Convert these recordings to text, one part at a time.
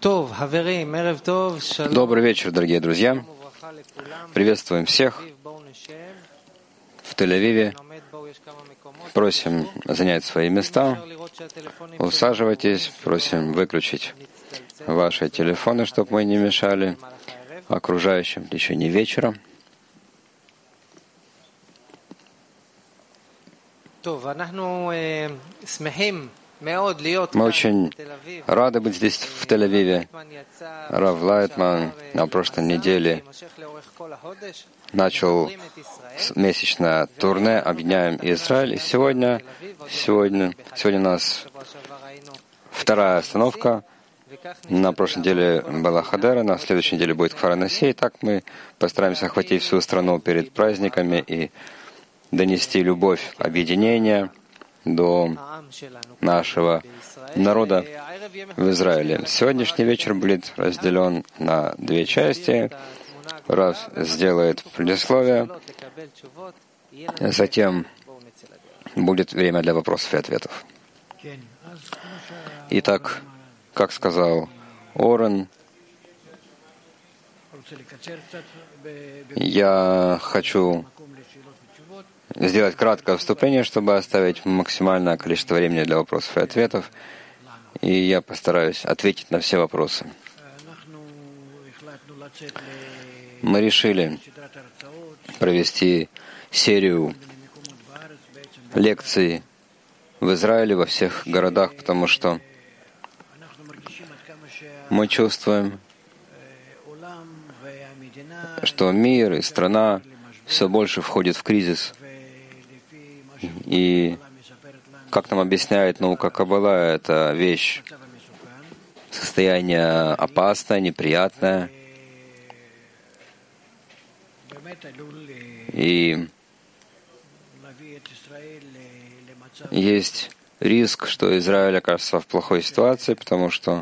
Добрый вечер, дорогие друзья. Приветствуем всех в Тель-Авиве. Просим занять свои места. Усаживайтесь. Просим выключить ваши телефоны, чтобы мы не мешали окружающим в течение вечера. Мы очень рады быть здесь, в Тель-Авиве. Рав Лайтман на прошлой неделе начал месячное турне «Объединяем Израиль». И сегодня у нас вторая остановка. На прошлой неделе была Хадера, на следующей неделе будет Кфар-ха-Насси. И так мы постараемся охватить всю страну перед праздниками и донести любовь объединения до нашего народа в Израиле. Сегодняшний вечер будет разделен на две части. Рав сделает предисловие, затем будет время для вопросов и ответов. Итак, как сказал Орен, я хочу сделать краткое вступление, чтобы оставить максимальное количество времени для вопросов и ответов, и я постараюсь ответить на все вопросы. Мы решили провести серию лекций в Израиле, во всех городах, потому что мы чувствуем, что мир и страна все больше входит в кризис. И, как нам объясняет наука Каббала, это вещь, состояние опасное, неприятное. И есть риск, что Израиль окажется в плохой ситуации, потому что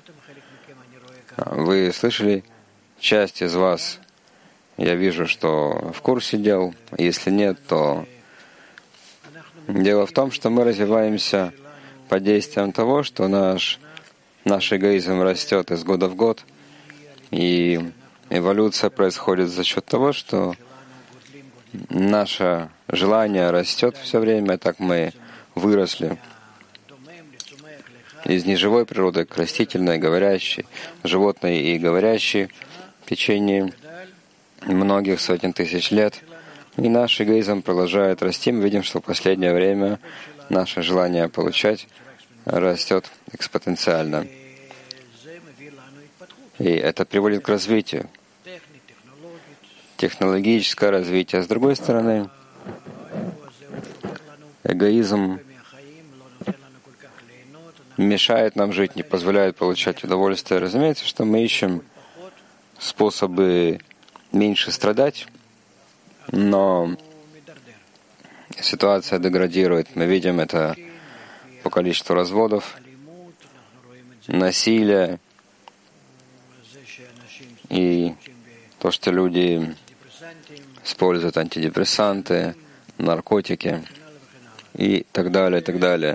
вы слышали, часть из вас, я вижу, что в курсе дел. Если нет, то дело в том, что мы развиваемся под действием того, что наш эгоизм растет из года в год, и эволюция происходит за счет того, что наше желание растет все время, так мы выросли из неживой природы к растительной, говорящей, животной и говорящей в течение многих сотен тысяч лет. И наш эгоизм продолжает расти. Мы видим, что в последнее время наше желание получать растет экспоненциально. И это приводит к развитию. Технологическое развитие. С другой стороны, эгоизм мешает нам жить, не позволяет получать удовольствие. Разумеется, что мы ищем способы меньше страдать, но ситуация деградирует. Мы видим это по количеству разводов, насилия и то, что люди используют антидепрессанты, наркотики и так далее, и так далее.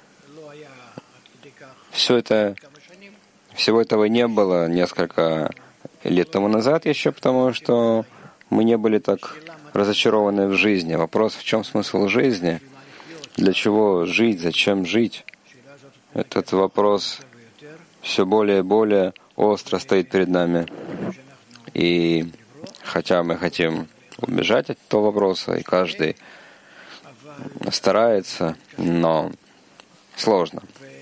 Всего этого не было несколько лет тому назад еще, потому что мы не были так разочарованы в жизни. Вопрос, в чем смысл жизни? Для чего жить? Зачем жить? Этот вопрос все более и более остро стоит перед нами. И хотя мы хотим убежать от этого вопроса, и каждый старается, но сложно.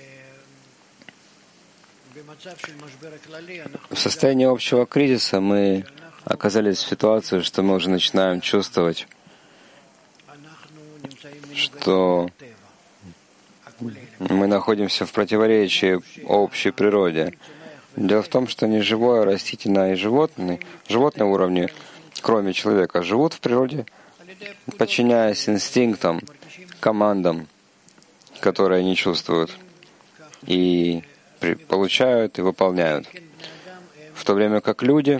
В состоянии общего кризиса мы оказались в ситуации, что мы уже начинаем чувствовать, что мы находимся в противоречии общей природе. Дело в том, что не живое, растительное и животные уровни, кроме человека, живут в природе, подчиняясь инстинктам, командам, которые они чувствуют, и получают и выполняют. В то время как люди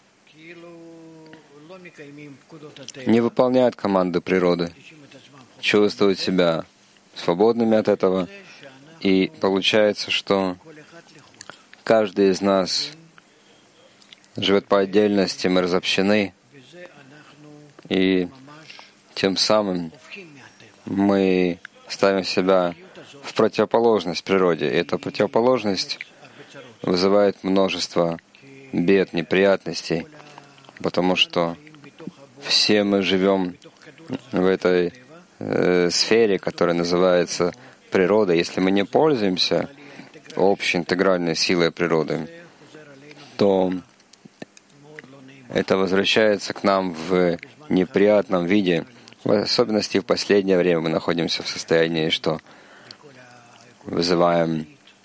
не выполняют команды природы, чувствуют себя свободными от этого, и получается, что каждый из нас живет по отдельности, мы разобщены, и тем самым мы ставим себя в противоположность природе. И эта противоположность вызывает множество бед, неприятностей, потому что все мы живем в этой сфере, которая называется природа. Если мы не пользуемся общей интегральной силой природы, то это возвращается к нам в неприятном виде. В особенности в последнее время мы находимся в состоянии, что вызываем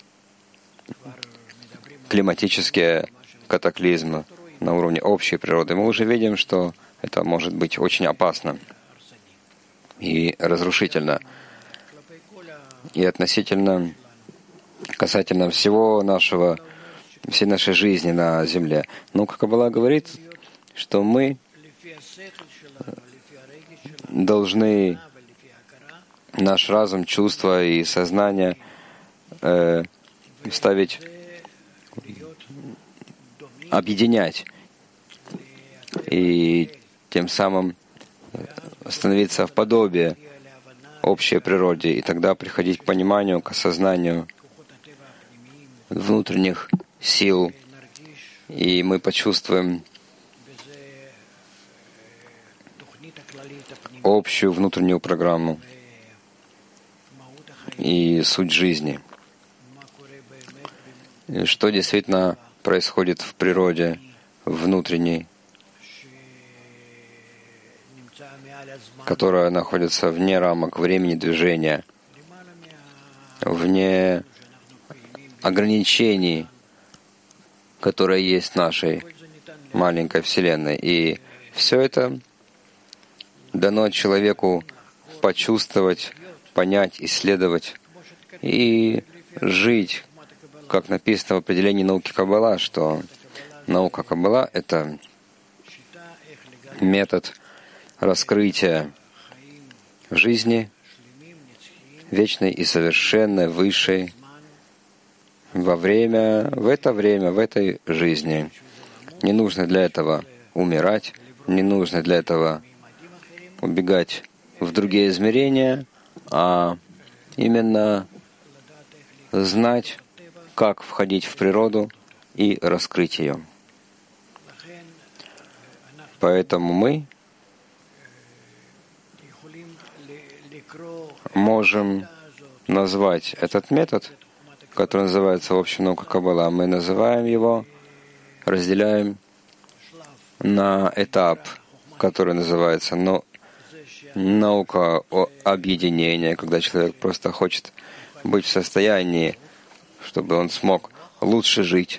климатические катаклизмы на уровне общей природы. Мы уже видим, что это может быть очень опасно и разрушительно. И касательно всей нашей жизни на Земле. Но Каббала говорит, что мы должны наш разум, чувства и сознание объединять и тем самым становиться в подобие общей природе, и тогда приходить к пониманию, к осознанию внутренних сил, и мы почувствуем общую внутреннюю программу и суть жизни. И что действительно происходит в природе внутренней, которая находится вне рамок времени движения, вне ограничений, которые есть в нашей маленькой Вселенной. И все это дано человеку почувствовать, понять, исследовать и жить, как написано в определении науки Каббала, что наука Каббала — это метод раскрытия жизни вечной и совершенной, высшей, в этой жизни. Не нужно для этого умирать, не нужно для этого убегать в другие измерения, а именно знать, как входить в природу и раскрыть ее. Поэтому мы можем назвать этот метод, который называется общая наука Каббала, мы называем его, разделяем на этап, который называется наука о объединении, когда человек просто хочет быть в состоянии, чтобы он смог лучше жить.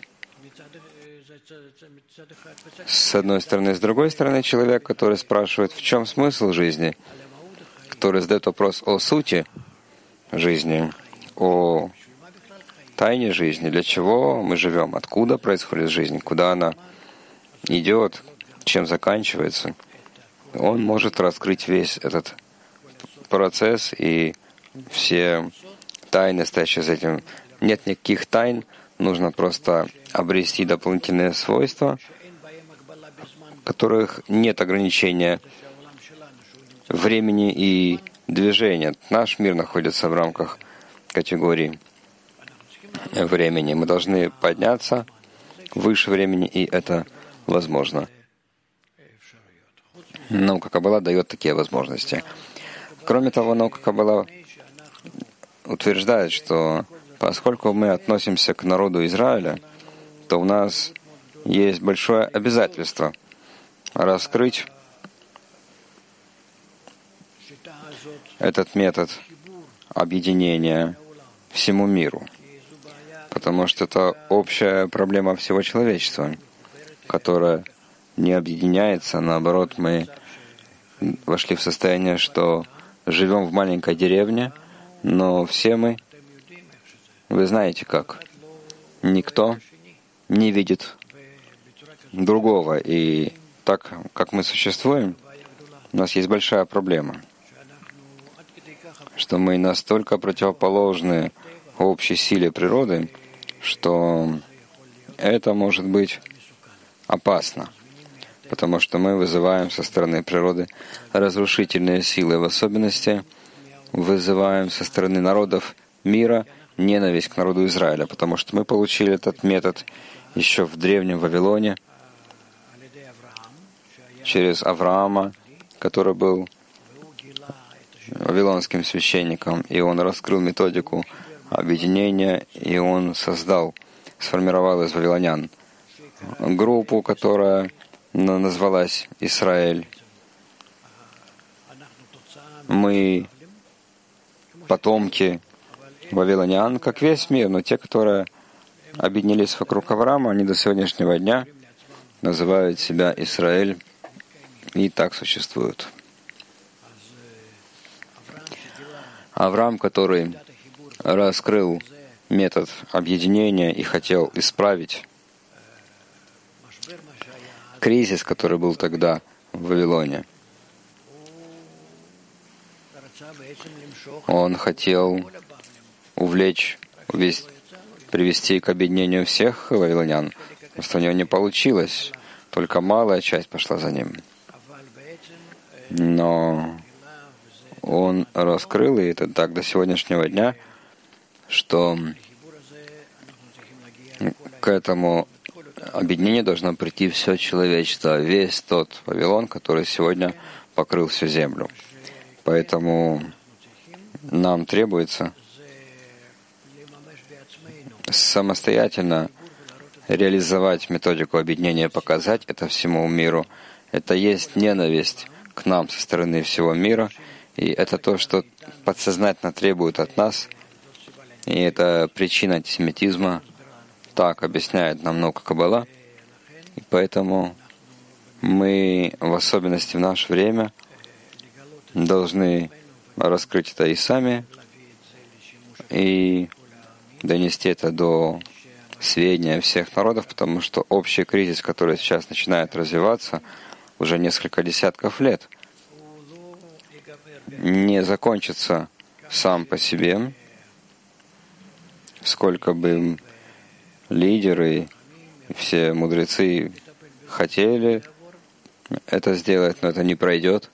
С одной стороны. С другой стороны, человек, который спрашивает, в чем смысл жизни, который задает вопрос о сути жизни, о тайне жизни, для чего мы живем, откуда происходит жизнь, куда она идет, чем заканчивается, он может раскрыть весь этот процесс и все тайны, стоящие за этим. Нет никаких тайн, нужно просто обрести дополнительные свойства, в которых нет ограничения времени и движения. Наш мир находится в рамках категории времени. Мы должны подняться выше времени, и это возможно. Наука Каббала дает такие возможности. Кроме того, наука Каббала утверждает, что поскольку мы относимся к народу Израиля, то у нас есть большое обязательство раскрыть этот метод объединения всему миру, потому что это общая проблема всего человечества, которая не объединяется, наоборот, мы вошли в состояние, что живем в маленькой деревне, но все мы, вы знаете как, никто не видит другого, и так как мы существуем, у нас есть большая проблема, что мы настолько противоположны общей силе природы, что это может быть опасно, потому что мы вызываем со стороны природы разрушительные силы, в особенности вызываем со стороны народов мира ненависть к народу Израиля, потому что мы получили этот метод еще в древнем Вавилоне через Авраама, который был вавилонским священником, и он раскрыл методику объединения, и он сформировал из вавилонян группу, которая назвалась Израиль. Мы потомки вавилонян, как весь мир, но те, которые объединились вокруг Авраама, они до сегодняшнего дня называют себя Израиль и так существуют. Авраам, который раскрыл метод объединения и хотел исправить кризис, который был тогда в Вавилоне, он хотел привести к объединению всех вавилонян. Просто у него не получилось, только малая часть пошла за ним. Но он раскрыл, и это так до сегодняшнего дня, что к этому объединению должно прийти все человечество, весь тот Вавилон, который сегодня покрыл всю землю. Поэтому нам требуется самостоятельно реализовать методику объединения, показать это всему миру. Это есть ненависть к нам со стороны всего мира, и это то, что подсознательно требует от нас, и это причина антисемитизма. Так объясняет нам наука Каббала, и поэтому мы, в особенности в наше время, должны раскрыть это и сами, и донести это до сведения всех народов, потому что общий кризис, который сейчас начинает развиваться уже несколько десятков лет, не закончится сам по себе, сколько бы лидеры, все мудрецы хотели это сделать, но это не пройдет.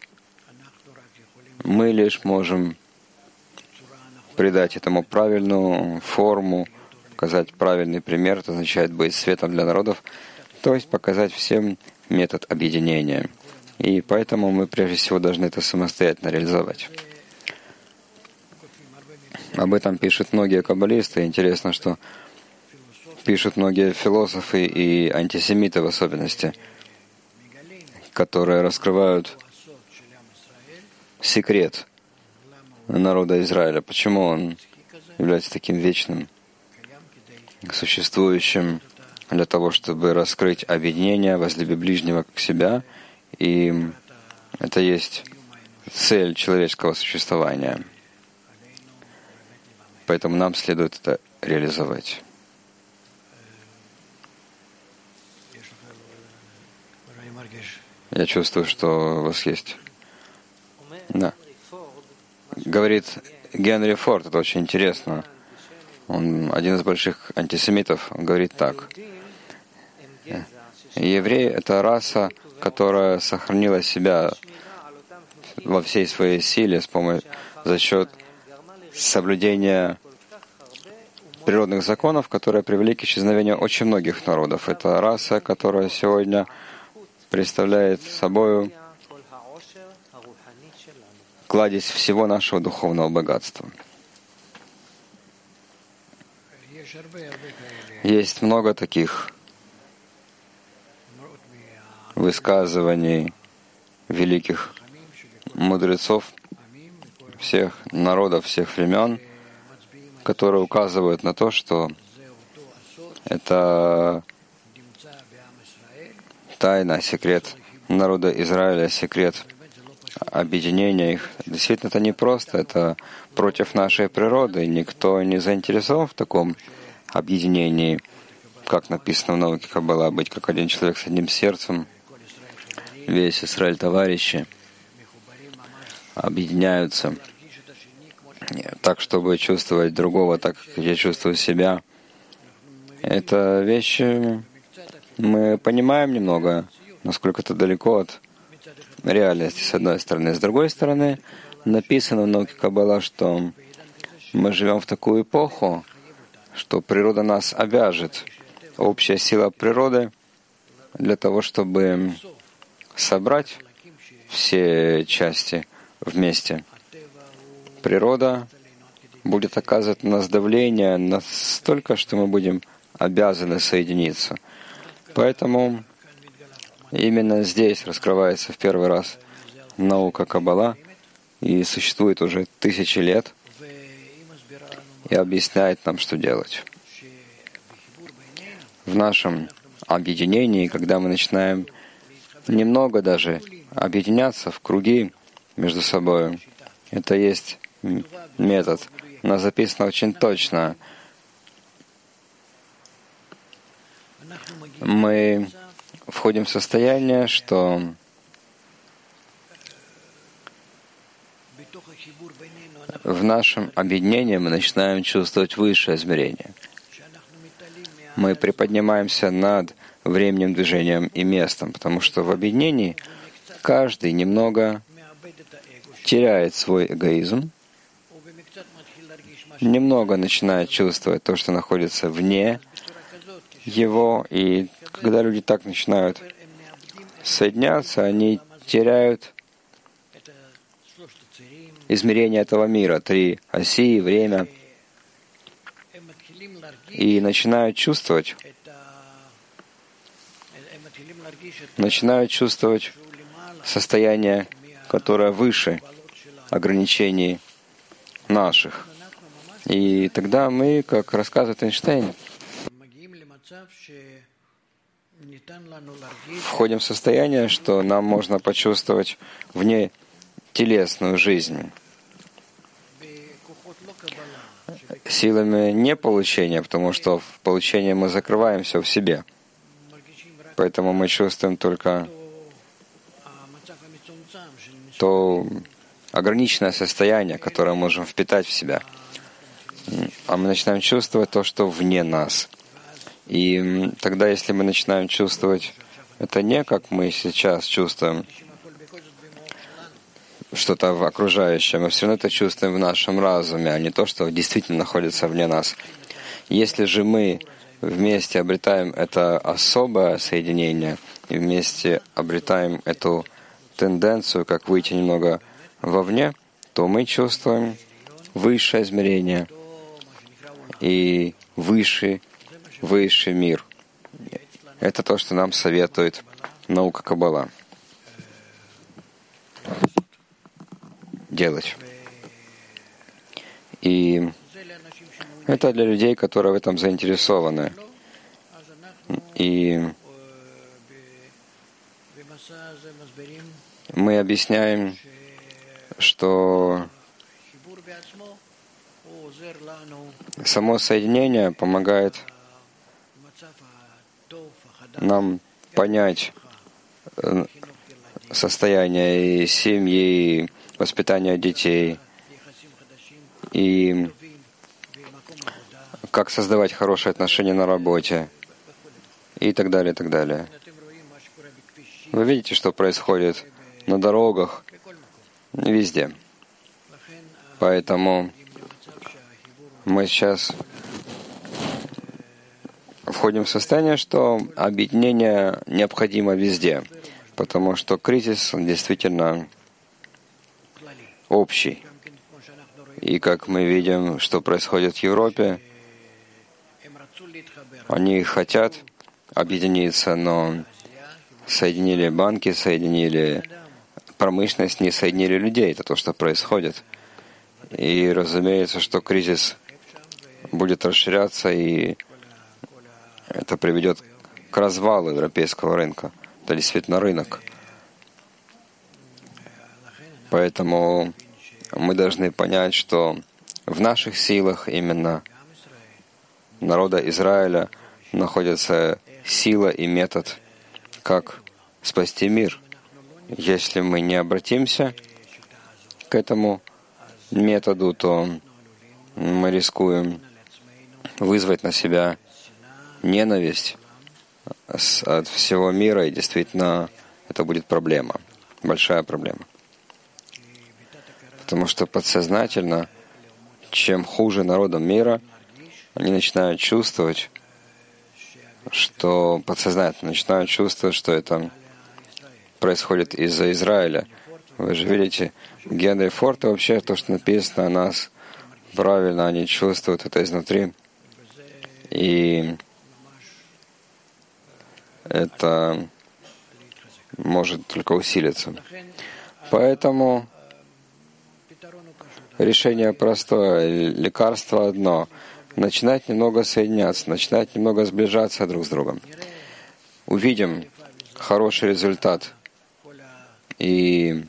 Мы лишь можем придать этому правильную форму, показать правильный пример, это означает быть светом для народов, то есть показать всем метод объединения. И поэтому мы прежде всего должны это самостоятельно реализовать. Об этом пишут многие каббалисты. Интересно, что пишут многие философы и антисемиты в особенности, которые раскрывают секрет народа Израиля. Почему он является таким вечным, существующим для того, чтобы раскрыть объединение, возлюби ближнего как себя. И это есть цель человеческого существования. Поэтому нам следует это реализовать. Я чувствую, что у вас есть. Да. Говорит Генри Форд, это очень интересно. Он один из больших антисемитов. Он говорит так. Евреи — это раса, которая сохранила себя во всей своей силе за счет соблюдения природных законов, которые привели к исчезновению очень многих народов. Это раса, которая сегодня представляет собой кладезь всего нашего духовного богатства. Есть много таких высказываний великих мудрецов всех народов, всех времен, которые указывают на то, что это тайна, секрет народа Израиля, секрет объединения их. Действительно, это не просто, это против нашей природы. Никто не заинтересован в таком объединении, как написано в науке Каббала, быть как один человек с одним сердцем. Весь Израиль товарищи объединяются так, чтобы чувствовать другого, так как я чувствую себя. Это вещи мы понимаем немного, насколько это далеко от реальности, с одной стороны. С другой стороны, написано в науке Каббала, что мы живем в такую эпоху, что природа нас обяжет. Общая сила природы для того, чтобы собрать все части вместе. Природа будет оказывать на нас давление настолько, что мы будем обязаны соединиться. Поэтому именно здесь раскрывается в первый раз наука Каббала, и существует уже 1000 лет, и объясняет нам, что делать. В нашем объединении, когда мы начинаем немного даже объединяться в круги между собой, это есть метод. У нас записано очень точно. Мы входим в состояние, что в нашем объединении мы начинаем чувствовать высшее измерение. Мы приподнимаемся над временем, движением и местом, потому что в объединении каждый немного теряет свой эгоизм, немного начинает чувствовать то, что находится вне его, и когда люди так начинают соединяться, они теряют измерение этого мира, 3 оси, время, и начинают чувствовать состояние, которое выше ограничений наших. И тогда мы, как рассказывает Эйнштейн, входим в состояние, что нам можно почувствовать вне телесную жизнь. Силами не получения, потому что в получении мы закрываемся в себе. Поэтому мы чувствуем только то ограниченное состояние, которое можем впитать в себя. А мы начинаем чувствовать то, что вне нас. И тогда, если мы начинаем чувствовать это не как мы сейчас чувствуем что-то в окружающем, мы все равно это чувствуем в нашем разуме, а не то, что действительно находится вне нас. Если же мы вместе обретаем это особое соединение и вместе обретаем эту тенденцию, как выйти немного вовне, то мы чувствуем высшее измерение и высший мир. Это то, что нам советует наука Каббала делать. И это для людей, которые в этом заинтересованы. И мы объясняем, что само соединение помогает нам понять состояние и семьи, и воспитания детей, и как создавать хорошие отношения на работе, и так далее, и так далее. Вы видите, что происходит на дорогах, везде. Поэтому мы сейчас входим в состояние, что объединение необходимо везде, потому что кризис он действительно общий. И как мы видим, что происходит в Европе, они хотят объединиться, но соединили банки, соединили промышленность, не соединили людей. Это то, что происходит. И разумеется, что кризис будет расширяться, и это приведет к развалу европейского рынка. Это действительно рынок. Поэтому мы должны понять, что в наших силах именно народа Израиля находится сила и метод, как спасти мир. Если мы не обратимся к этому методу, то мы рискуем вызвать на себя ненависть от всего мира, и действительно это будет проблема, большая проблема. Потому что подсознательно, чем хуже народам мира, они начинают чувствовать, что подсознательно начинают чувствовать, что это происходит из-за Израиля. Вы же видите, Генри Форд и вообще то, что написано о нас, правильно, они чувствуют это изнутри. И это может только усилиться. Поэтому решение простое, лекарство одно. Начинать немного соединяться, начинать немного сближаться друг с другом. Увидим хороший результат. И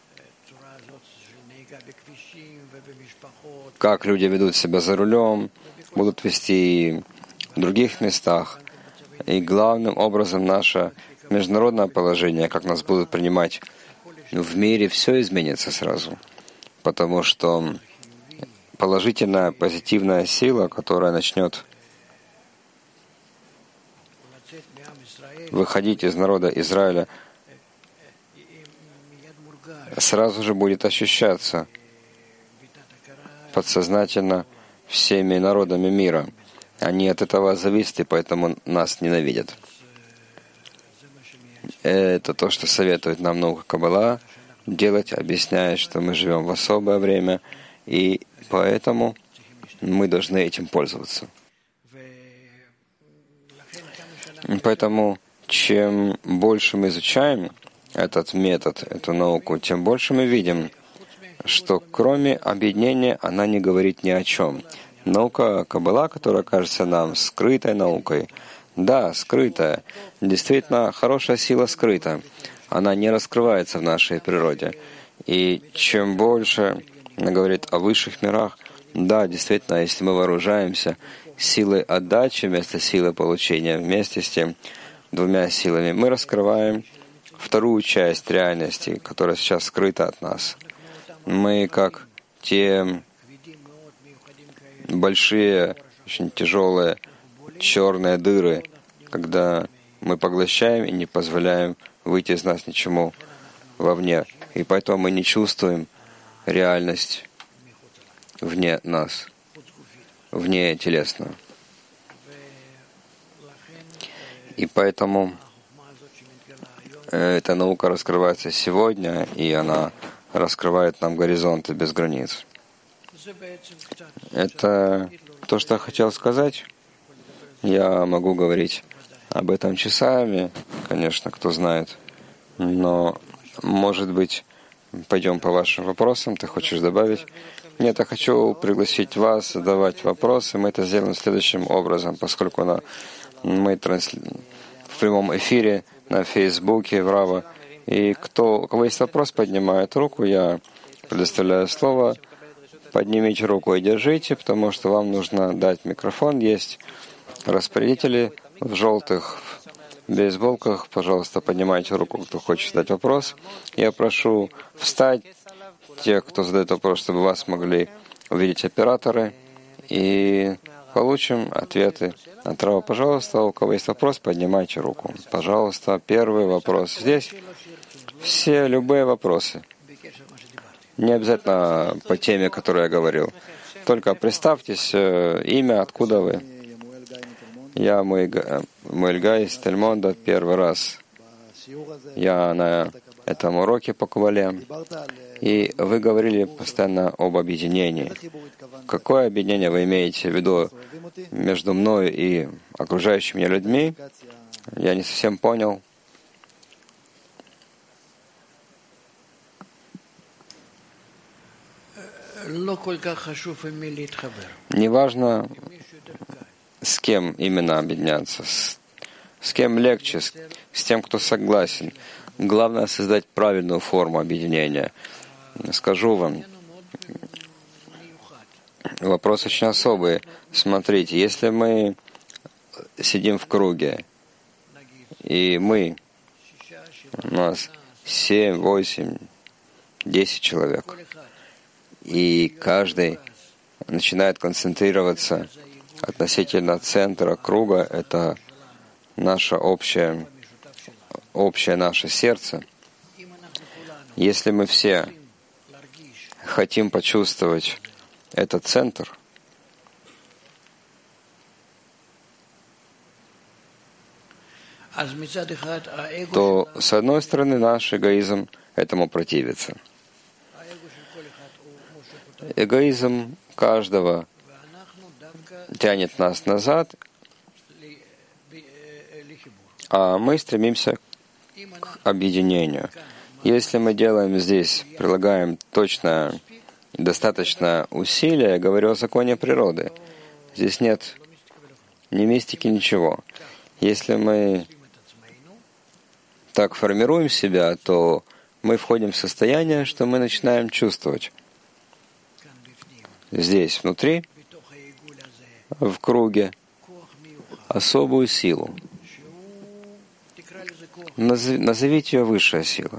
как люди ведут себя за рулем, будут вести в других местах. И главным образом наше международное положение, как нас будут принимать в мире, все изменится сразу. Потому что положительная, позитивная сила, которая начнет выходить из народа Израиля, сразу же будет ощущаться подсознательно всеми народами мира. Они от этого зависят, и поэтому нас ненавидят. Это то, что советует нам наука Каббала делать, объясняет, что мы живем в особое время, и поэтому мы должны этим пользоваться. Поэтому чем больше мы изучаем этот метод, эту науку, тем больше мы видим, что кроме объединения она не говорит ни о чем. Наука Каббала, которая кажется нам скрытой наукой, да, скрытая, действительно хорошая сила скрыта. Она не раскрывается в нашей природе. И чем больше она говорит о высших мирах, да, действительно, если мы вооружаемся силой отдачи вместо силы получения, вместе с тем двумя силами, мы раскрываем вторую часть реальности, которая сейчас скрыта от нас. Мы как те большие, очень тяжелые черные дыры, когда мы поглощаем и не позволяем выйти из нас ничему вовне. И поэтому мы не чувствуем реальность вне нас, вне телесную. И поэтому эта наука раскрывается сегодня, и она раскрывает нам горизонты без границ. Это то, что я хотел сказать. Я могу говорить об этом часами, конечно, кто знает. Но, может быть, пойдем по вашим вопросам. Ты хочешь добавить? Нет, я хочу пригласить вас задавать вопросы. Мы это сделаем следующим образом, поскольку мы в прямом эфире на Фейсбуке, в Рава. И у кого есть вопрос, поднимает руку. Я предоставляю слово. Поднимите руку и держите, потому что вам нужно дать микрофон. Есть распорядители в желтых бейсболках. Пожалуйста, поднимайте руку, кто хочет задать вопрос. Я прошу встать те, кто задает вопрос, чтобы вас могли увидеть операторы. И получим ответы от Рава. Пожалуйста, у кого есть вопрос, поднимайте руку. Пожалуйста, первый вопрос здесь. Все любые вопросы. Не обязательно по теме, которую я говорил. Только представьтесь, имя, откуда вы. Я Муэль Гай из Тельмонда, первый раз. Я на этом уроке по Кабале. И вы говорили постоянно об объединении. Какое объединение вы имеете в виду между мной и окружающими меня людьми? Я не совсем понял. Неважно, с кем именно объединяться, с кем легче, с тем, кто согласен. Главное — создать правильную форму объединения. Скажу вам, вопрос очень особый. Смотрите, если мы сидим в круге, и у нас 7, 8, 10 человек, и каждый начинает концентрироваться относительно центра круга, это наше общее наше сердце. Если мы все хотим почувствовать этот центр, то, с одной стороны, наш эгоизм этому противится. Эгоизм каждого тянет нас назад, а мы стремимся к объединению. Если мы делаем здесь, прилагаем точно достаточно усилия, я говорю о законе природы. Здесь нет ни мистики, ничего. Если мы так формируем себя, то мы входим в состояние, что мы начинаем чувствовать здесь, внутри, в круге, особую силу. Назовите ее высшая сила.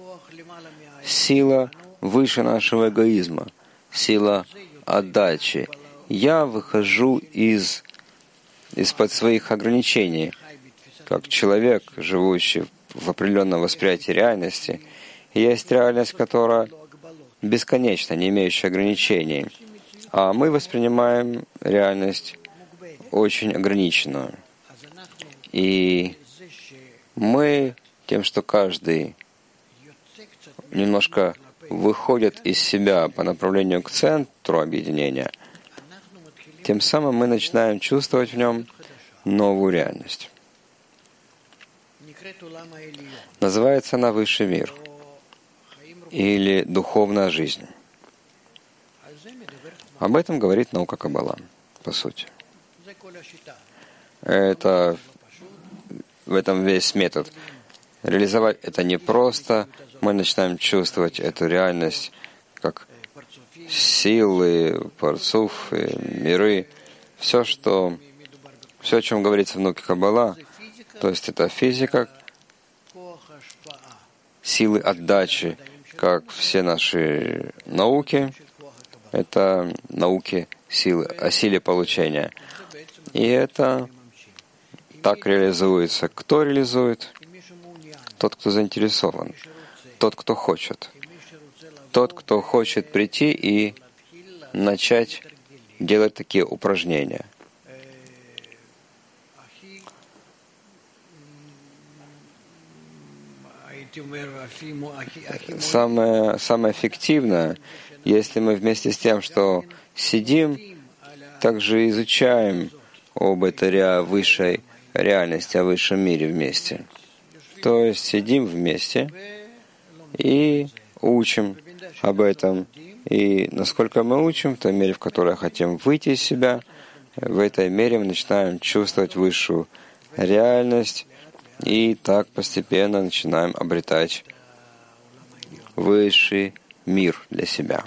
Сила выше нашего эгоизма. Сила отдачи. Я выхожу из-под своих ограничений, как человек, живущий в определенном восприятии реальности. И есть реальность, которая бесконечна, не имеющая ограничений. А мы воспринимаем реальность очень ограниченную. И мы тем, что каждый немножко выходит из себя по направлению к центру объединения, тем самым мы начинаем чувствовать в нем новую реальность. Называется она высший мир или духовная жизнь. Об этом говорит наука Каббала, по сути. В этом весь метод. Реализовать это не просто. Мы начинаем чувствовать эту реальность как силы, парцуф, миры. Все, о чем говорится в науке Каббала, то есть это физика, силы отдачи, как все наши науки, это науки о силе получения. И это так реализуется. Кто реализует? Тот, кто заинтересован. Тот, кто хочет. Тот, кто хочет прийти и начать делать такие упражнения. Самое эффективное, если мы вместе с тем, что сидим, также изучаем об этой высшей реальности, о высшем мире вместе. То есть сидим вместе и учим об этом. И насколько мы учим, в той мере, в которой хотим выйти из себя, в этой мере мы начинаем чувствовать высшую реальность, и так постепенно начинаем обретать высший мир для себя.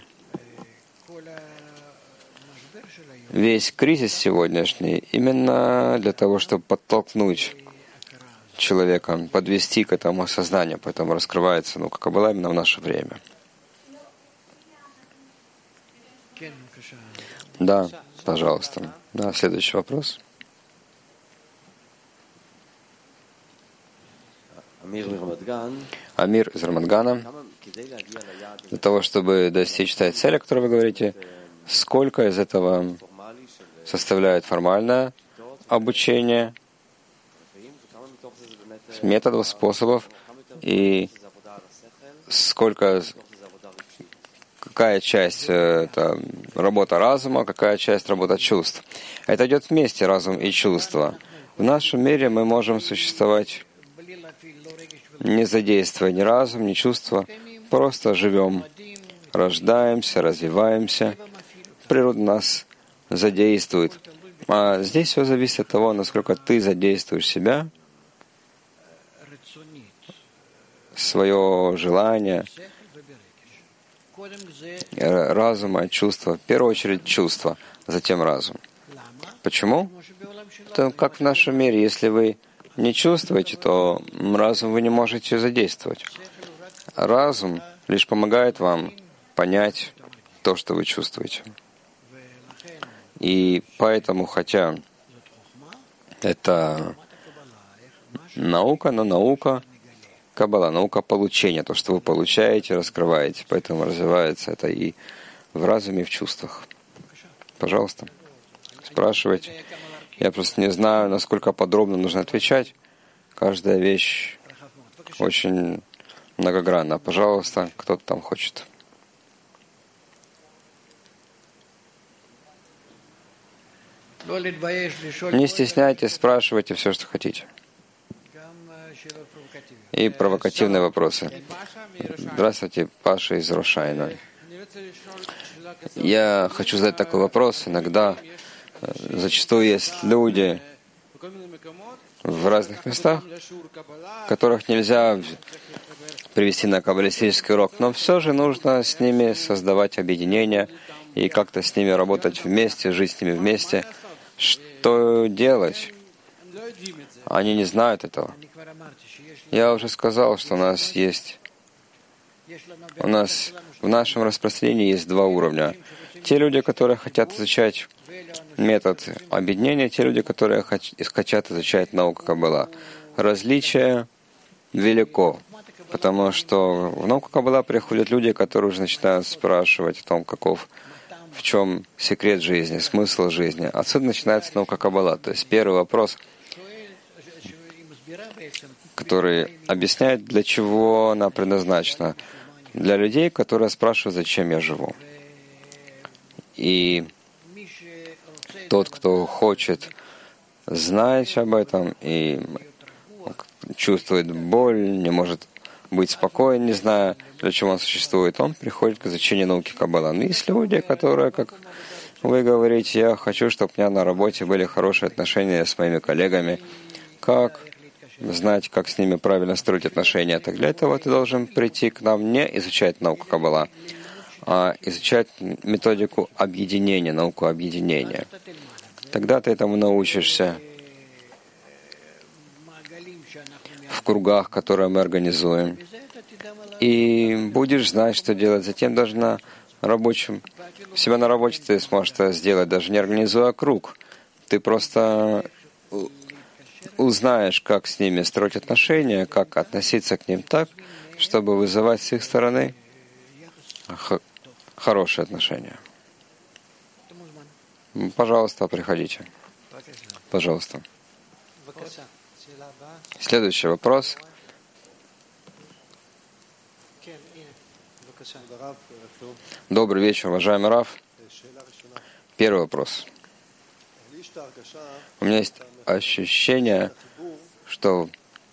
Весь кризис сегодняшний именно для того, чтобы подтолкнуть человека, подвести к этому осознанию, поэтому раскрывается наука Каббала именно в наше время. Да, пожалуйста. Да, следующий вопрос. Амир из Рамадгана. Для того, чтобы достичь той цели, о которой вы говорите, сколько из этого составляет формальное обучение, методов, способов, и какая часть это работа разума, какая часть работа чувств. Это идет вместе, разум и чувства. В нашем мире мы можем существовать, не задействуя ни разум, ни чувства, просто живем, рождаемся, развиваемся. Природа нас задействует. А здесь все зависит от того, насколько ты задействуешь себя, свое желание, разума, чувства. В первую очередь чувства, затем разум. Почему? Это как в нашем мире. Если вы не чувствуете, то разум вы не можете задействовать. Разум лишь помогает вам понять то, что вы чувствуете. И поэтому, хотя это наука, но наука Каббала, наука получения, то, что вы получаете, раскрываете. Поэтому развивается это и в разуме, и в чувствах. Пожалуйста, спрашивайте. Я просто не знаю, насколько подробно нужно отвечать. Каждая вещь очень многогранна. Пожалуйста, кто-то там хочет. Не стесняйтесь, спрашивайте все, что хотите. И провокативные вопросы. Здравствуйте, Паша из Рошайна. Я хочу задать такой вопрос. Иногда, зачастую есть люди в разных местах, которых нельзя привести на каббалистический урок, но все же нужно с ними создавать объединение и как-то с ними работать вместе, жить с ними вместе. Что делать? Они не знают этого. Я уже сказал, что у нас в нашем распространении есть два уровня. Те люди, которые хотят изучать метод объединения, те люди, которые хотят изучать науку Каббала. Различие велико, потому что в науку Каббала приходят люди, которые уже начинают спрашивать о том, в чем секрет жизни, смысл жизни. Отсюда начинается наука Каббала. То есть первый вопрос, который объясняет, для чего она предназначена. Для людей, которые спрашивают, зачем я живу. И тот, кто хочет знать об этом и чувствует боль, не может быть спокоен, не зная, для чего он существует, он приходит к изучению науки Каббала. Но есть люди, которые, как вы говорите, я хочу, чтобы у меня на работе были хорошие отношения с моими коллегами. Как знать, как с ними правильно строить отношения? Так для этого ты должен прийти к нам не изучать науку Каббала, а изучать методику объединения, науку объединения. Тогда ты этому научишься в кругах, которые мы организуем. И будешь знать, что делать. Затем даже себя на работе ты сможешь это сделать, даже не организуя круг. Ты просто узнаешь, как с ними строить отношения, как относиться к ним так, чтобы вызывать с их стороны хорошие отношения. Пожалуйста, приходите. Пожалуйста. Следующий вопрос. Добрый вечер, уважаемый Рав. Первый вопрос. У меня есть ощущение, что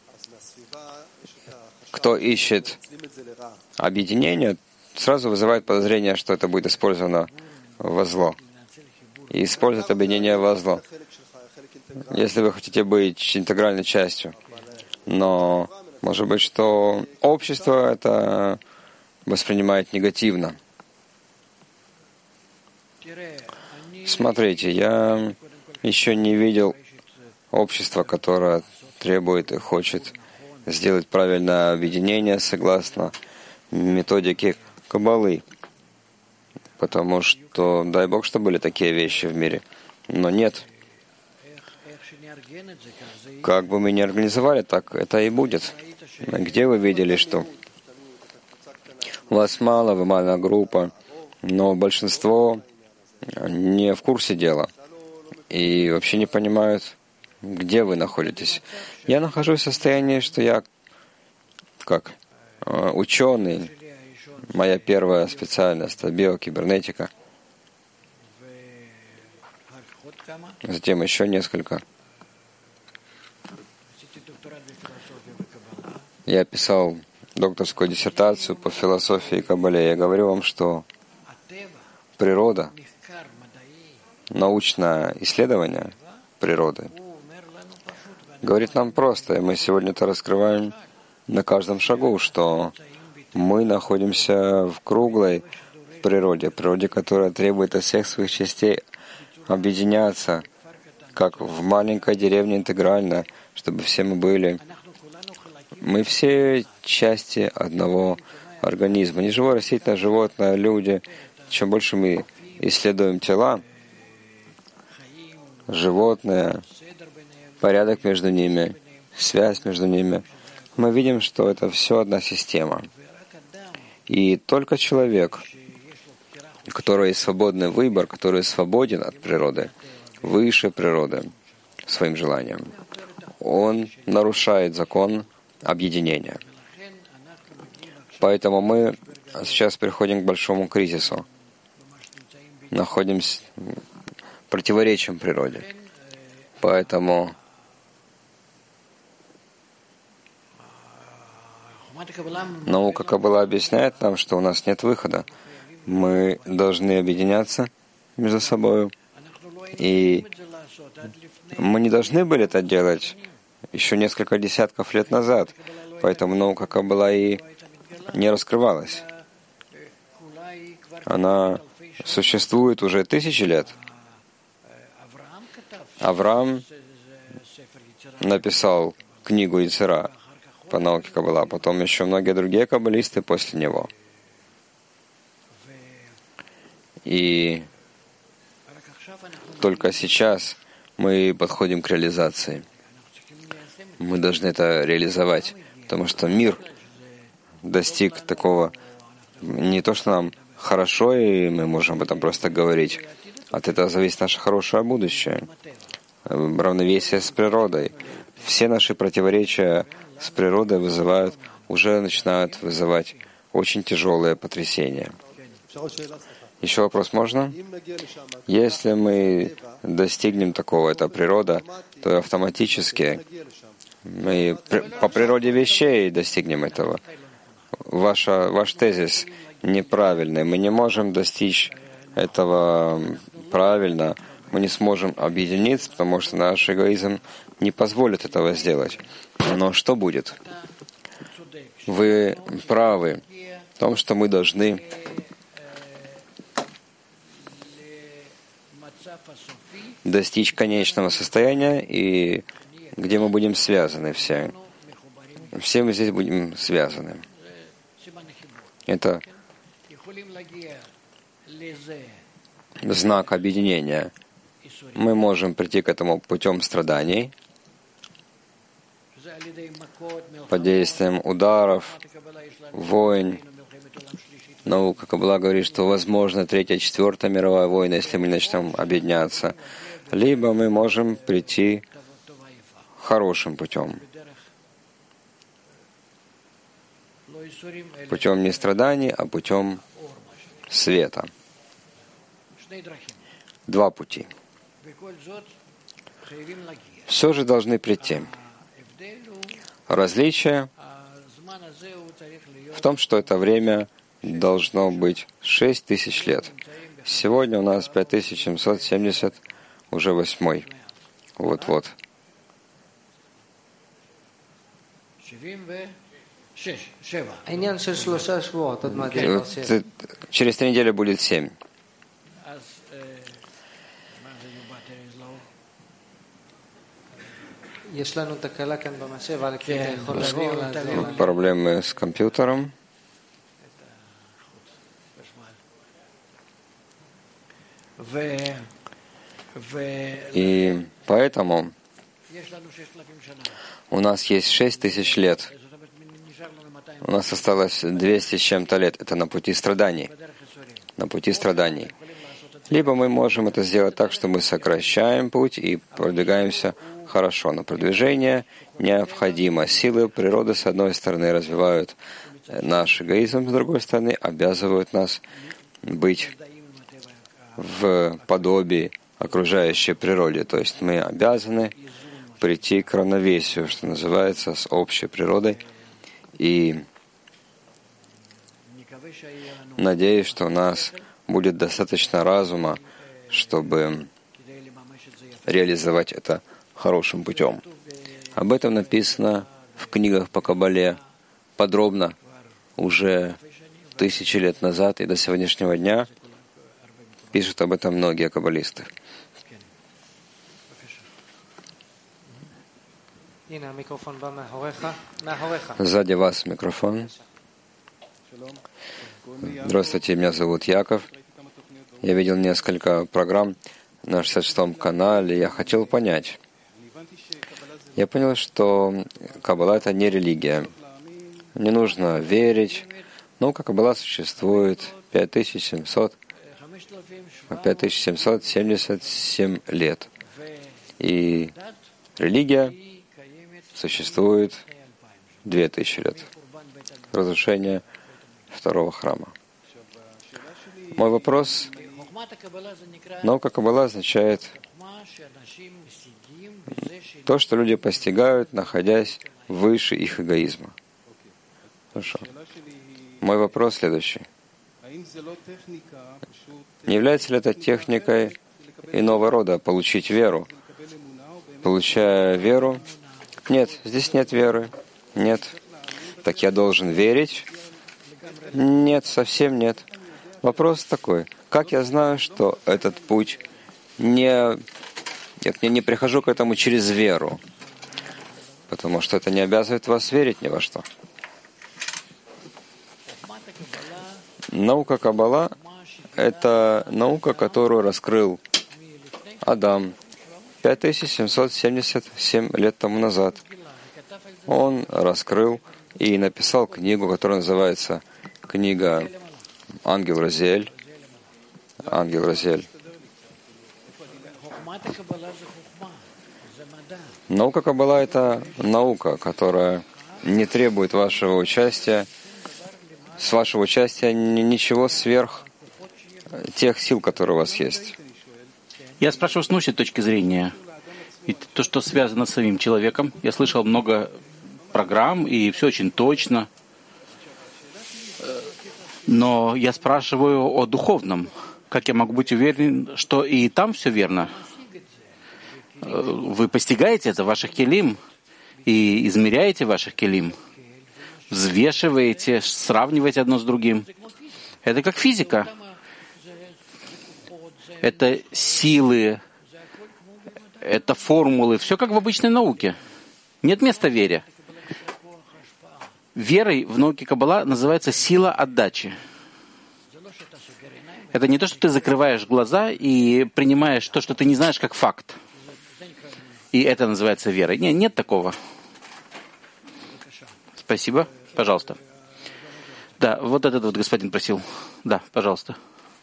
кто ищет объединение, сразу вызывает подозрение, что это будет использовано во зло. И использует объединение во зло. Если вы хотите быть интегральной частью. Но может быть, что общество это воспринимает негативно. Смотрите, я еще не видел общества, которое требует и хочет сделать правильное объединение согласно методике Каббалы. Потому что, дай Бог, что были такие вещи в мире. Но нет. Как бы мы ни организовали, так это и будет. Где вы видели, что у вас мало, вы малая группа, но большинство не в курсе дела и вообще не понимают, где вы находитесь. Я нахожусь в состоянии, что я как ученый, моя первая специальность — биокибернетика. Затем еще несколько. Я писал докторскую диссертацию по философии и Каббале. Я говорю вам, что природа, научное исследование природы говорит нам просто, и мы сегодня это раскрываем на каждом шагу, что мы находимся в круглой природе, которая требует от всех своих частей объединяться, как в маленькой деревне интегрально, чтобы все мы были. Мы все части одного организма. Не живое, растительное, животное, люди. Чем больше мы исследуем тела, животные, порядок между ними, связь между ними, мы видим, что это все одна система. И только человек, у которого есть свободный выбор, который свободен от природы, выше природы, своим желанием, он нарушает закон объединения. Поэтому мы сейчас приходим к большому кризису, находимся противоречием природе. Поэтому наука Каббала объясняет нам, что у нас нет выхода. Мы должны объединяться между собой. И мы не должны были это делать еще несколько десятков лет назад. Поэтому наука Каббала и не раскрывалась. Она существует уже тысячи лет. Авраам написал книгу Ицера по науке Каббала, потом еще многие другие каббалисты после него. И только сейчас мы подходим к реализации. Мы должны это реализовать, потому что мир достиг такого, не то, что нам хорошо, и мы можем об этом просто говорить. От этого зависит наше хорошее будущее, равновесие с природой. Все наши противоречия с природой уже начинают вызывать очень тяжелые потрясения. Еще вопрос можно? Если мы достигнем такого, это природа, то автоматически мы по природе вещей достигнем этого. Ваш тезис неправильный. Мы не можем достичь этого правильно. Мы не сможем объединиться, потому что наш эгоизм не позволит этого сделать. Но что будет? Вы правы в том, что мы должны достичь конечного состояния, и где мы будем связаны все. Все мы здесь будем связаны. Это знак объединения. Мы можем прийти к этому путем страданий, под действием ударов, войн. Наука Каббала говорит, что возможно 3-я, 4-я мировая война, если мы начнем объединяться. Либо мы можем прийти хорошим путем. Путем не страданий, а путем света. 2 пути. Все же должны прийти. Различие в том, что это время должно быть 6000 лет. Сегодня у нас 5770, уже 8-й. Вот-вот. Через 3 недели будет 7. Проблемы с компьютером. И поэтому у нас есть 6000 лет. У нас осталось 200 с чем-то лет. Это на пути страданий. На пути страданий. Либо мы можем это сделать так, что мы сокращаем путь и продвигаемся хорошо. Но продвижение необходимо. Силы природы, с одной стороны, развивают наш эгоизм, с другой стороны, обязывают нас быть в подобии окружающей природе. То есть мы обязаны прийти к равновесию, что называется, с общей природой. И надеюсь, что у нас будет достаточно разума, чтобы реализовать это хорошим путем. Об этом написано в книгах по Каббале подробно уже 1000 лет назад, и до сегодняшнего дня пишут об этом многие каббалисты. Сзади вас микрофон. Здравствуйте, меня зовут Яков. Я видел несколько программ. на 66-м канале, я хотел понять. Я понял, что Каббала — это не религия. Не нужно верить. Наука Каббала существует 5777 лет. И религия существует 2000 лет. Разрушение второго храма. Мой вопрос. Наука Каббала означает то, что люди постигают, находясь выше их эгоизма. Хорошо. Мой вопрос следующий. Не является ли это техникой иного рода получить веру? Получая веру? Нет, здесь нет веры. Нет. Так я должен верить? Нет, совсем нет. Вопрос такой. Как я знаю, что этот путь я не прихожу к этому через веру? Потому что это не обязывает вас верить ни во что. Наука Каббала — это наука, которую раскрыл Адам 5777 лет тому назад. Он раскрыл и написал книгу, которая называется книга «Ангел Разиэль». Ангел Разиэль. Наука Каббала — это наука, которая не требует вашего участия. С вашего участия ничего сверх тех сил, которые у вас есть. Я спрашиваю с научной точки зрения. Ведь то, что связано с самим человеком, я слышал много программ, и все очень точно. Но я спрашиваю о духовном. Как я могу быть уверен, что и там все верно? Вы постигаете это в ваших келим и измеряете ваших келим, взвешиваете, сравниваете одно с другим. Это как физика. Это силы, это формулы, все как в обычной науке. Нет места вере. Верой в науке Каббала называется сила отдачи. Это не то, что ты закрываешь глаза и принимаешь то, что ты не знаешь, как факт. И это называется верой. Нет такого. Спасибо. Пожалуйста. Да, вот этот вот господин просил. Да, пожалуйста.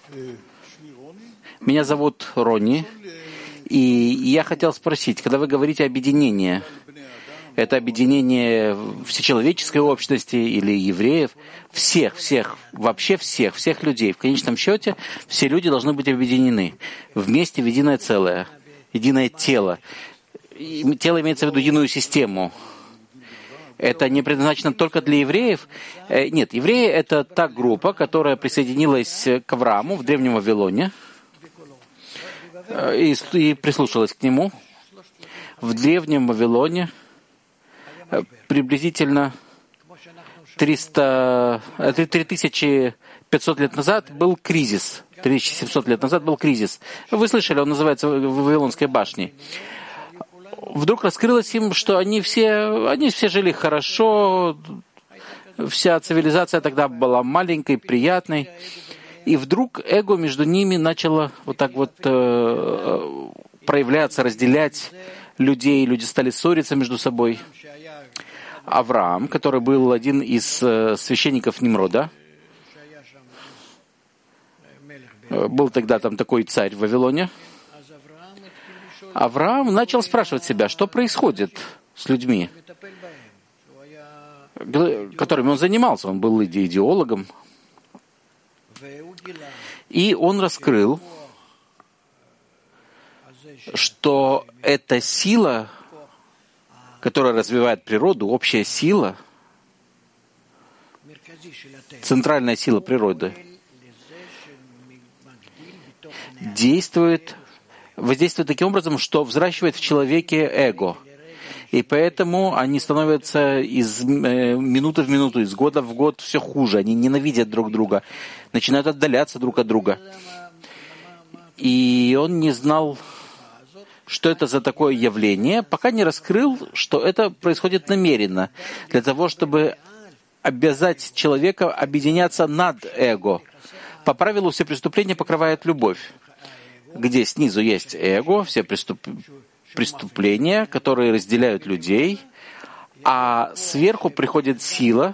Меня зовут Ронни. И я хотел спросить, когда вы говорите объединение, это объединение всечеловеческой общности или евреев, всех людей. В конечном счете, все люди должны быть объединены вместе в единое целое, единое тело. И тело имеется в виду единую систему. Это не предназначено только для евреев. Нет, евреи — это та группа, которая присоединилась к Аврааму в Древнем Вавилоне и прислушалась к нему. В Древнем Вавилоне приблизительно 3500 лет назад был кризис. 3700 лет назад был кризис. Вы слышали, он называется Вавилонской башней. Вдруг раскрылось им, что они все жили хорошо, вся цивилизация тогда была маленькой, приятной, и вдруг эго между ними начало вот так вот проявляться, разделять людей, люди стали ссориться между собой. Авраам, который был один из священников Нимрода, был тогда там такой царь в Вавилоне, Авраам начал спрашивать себя, что происходит с людьми, которыми он занимался. Он был идеологом. И он раскрыл, что эта сила, которая развивает природу, общая сила, центральная сила природы, воздействует таким образом, что взращивает в человеке эго. И поэтому они становятся из минуты в минуту, из года в год все хуже. Они ненавидят друг друга, начинают отдаляться друг от друга. И он не знал, что это за такое явление, пока не раскрыл, что это происходит намеренно, для того, чтобы обязать человека объединяться над эго. По правилу, все преступления покрывает любовь. где снизу есть эго, все преступления, которые разделяют людей, а сверху приходит сила,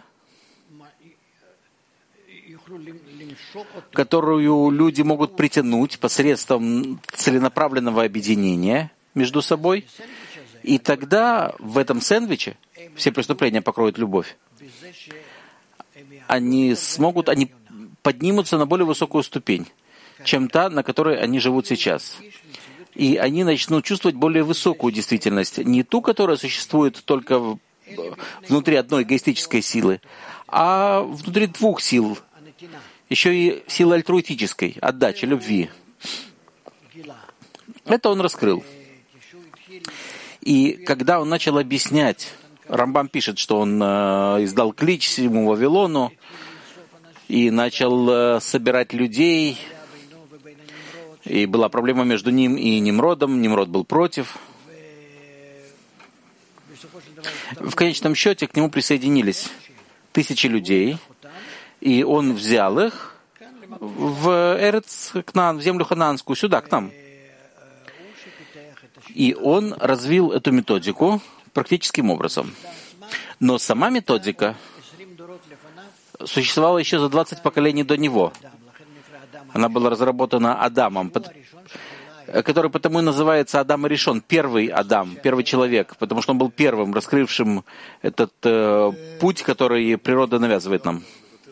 которую люди могут притянуть посредством целенаправленного объединения между собой. И тогда в этом сэндвиче все преступления покроют любовь. Они поднимутся на более высокую ступень, чем та, на которой они живут сейчас. И они начнут чувствовать более высокую действительность, не ту, которая существует только внутри одной эгоистической силы, а внутри двух сил, еще и силы альтруистической, отдачи, любви. Это он раскрыл. И когда он начал объяснять, Рамбам пишет, что он издал клич всему Вавилону и начал собирать людей, и была проблема между ним и Нимродом. Нимрод был против. В конечном счете к нему присоединились 1000 людей, и он взял их в Эрец Кнаан, в землю ханаанскую, сюда, к нам. И он развил эту методику практическим образом. Но сама методика существовала еще за 20 поколений до него. Она была разработана Адамом, который потому и называется Адам Аришон, первый Адам, первый человек, потому что он был первым, раскрывшим этот путь, который природа навязывает нам.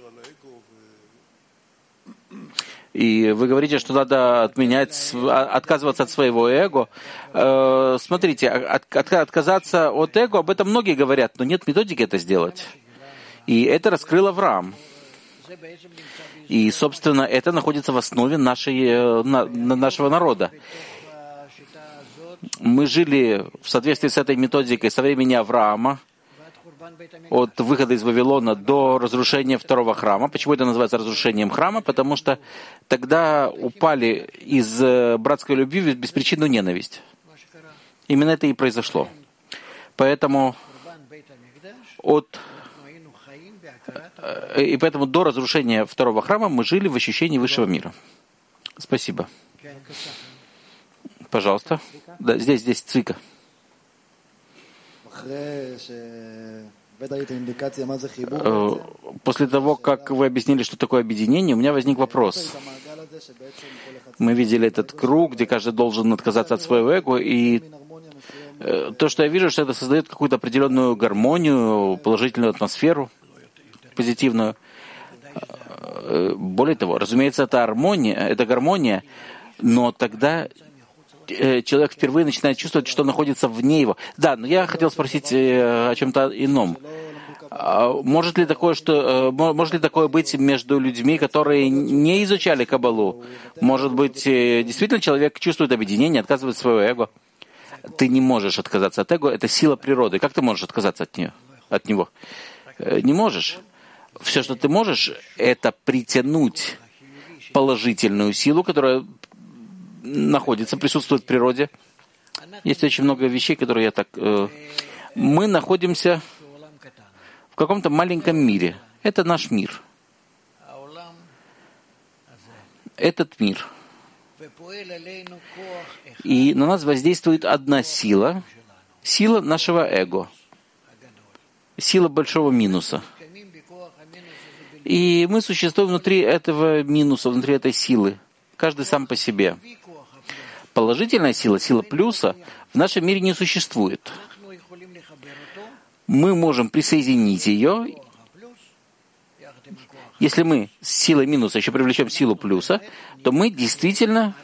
И вы говорите, что надо отказываться от своего эго. Смотрите, отказаться от эго, об этом многие говорят, но нет методики это сделать. И это раскрыл Авраам. И, собственно, это находится в основе нашего народа. Мы жили в соответствии с этой методикой со времени Авраама, от выхода из Вавилона до разрушения второго храма. Почему это называется разрушением храма? Потому что тогда упали из братской любви в беспричинную ненависть. Именно это и произошло. Поэтому до разрушения второго храма мы жили в ощущении высшего мира. Спасибо. Пожалуйста. Да, здесь Цвика. После того, как вы объяснили, что такое объединение, у меня возник вопрос. Мы видели этот круг, где каждый должен отказаться от своего эго, и то, что я вижу, что это создает какую-то определенную гармонию, положительную атмосферу, позитивную. Более того, разумеется, это гармония, но тогда человек впервые начинает чувствовать, что находится вне его. Да, но я хотел спросить о чем-то ином. Может ли такое быть между людьми, которые не изучали Каббалу? Может быть, действительно человек чувствует объединение, отказывает от своего эго? Ты не можешь отказаться от эго, это сила природы. Как ты можешь отказаться от него? Не можешь. Все, что ты можешь, это притянуть положительную силу, которая присутствует в природе. Есть очень много вещей, которые мы находимся в каком-то маленьком мире. Это наш мир. Этот мир. И на нас воздействует одна сила нашего эго. Сила большого минуса. И мы существуем внутри этого минуса, внутри этой силы. Каждый сам по себе. Положительная сила, сила плюса, в нашем мире не существует. Мы можем присоединить ее. Если мы с силой минуса еще привлечем силу плюса, то мы действительно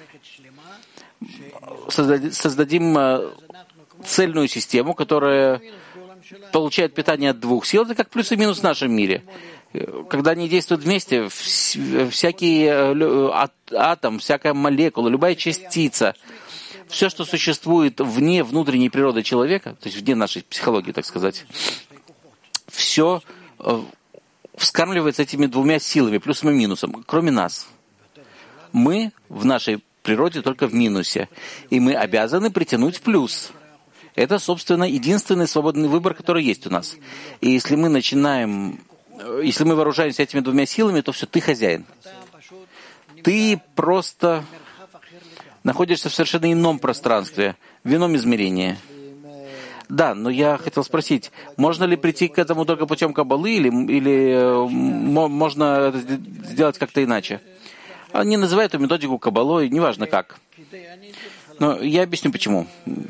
создадим цельную систему, которая получает питание от двух сил. Это как плюс и минус в нашем мире. Когда они действуют вместе, всякий атом, всякая молекула, любая частица, все, что существует вне внутренней природы человека, то есть вне нашей психологии, так сказать, все вскармливается этими двумя силами, плюсом и минусом, кроме нас. Мы в нашей природе только в минусе, и мы обязаны притянуть плюс. Это, собственно, единственный свободный выбор, который есть у нас. И если мы вооружаемся этими двумя силами, то все, ты хозяин. Ты просто находишься в совершенно ином пространстве, в ином измерении. Да, но я хотел спросить, можно ли прийти к этому только путем каббалы, или можно это сделать как-то иначе? Они называют эту методику каббалой, неважно как. Но я объясню почему.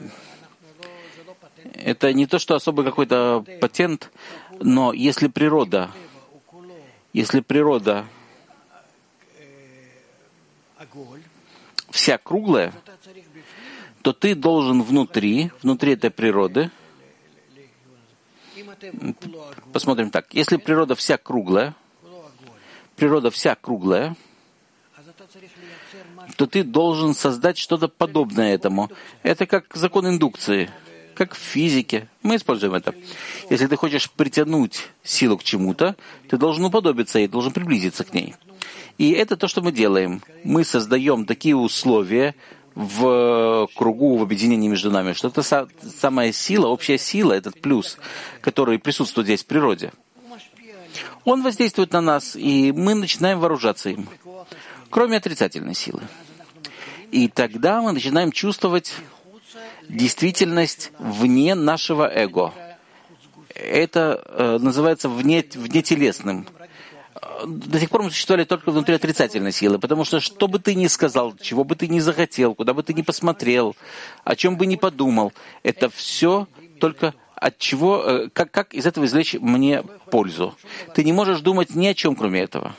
Это не то, что особый какой-то патент, но если природа вся круглая, то ты должен внутри этой природы, посмотрим так, если природа вся круглая, то ты должен создать что-то подобное этому. Это как закон индукции, как в физике. Мы используем это. Если ты хочешь притянуть силу к чему-то, ты должен уподобиться ей, должен приблизиться к ней. И это то, что мы делаем. Мы создаем такие условия в кругу, в объединении между нами, что это самая сила, общая сила, этот плюс, который присутствует здесь в природе. Он воздействует на нас, и мы начинаем вооружаться им, кроме отрицательной силы. И тогда мы начинаем чувствовать действительность вне нашего эго. Это называется внетелесным. До сих пор мы существовали только внутри отрицательной силы, потому что что бы ты ни сказал, чего бы ты ни захотел, куда бы ты ни посмотрел, о чем бы ни подумал, это все только от чего, как из этого извлечь мне пользу. Ты не можешь думать ни о чем, кроме этого.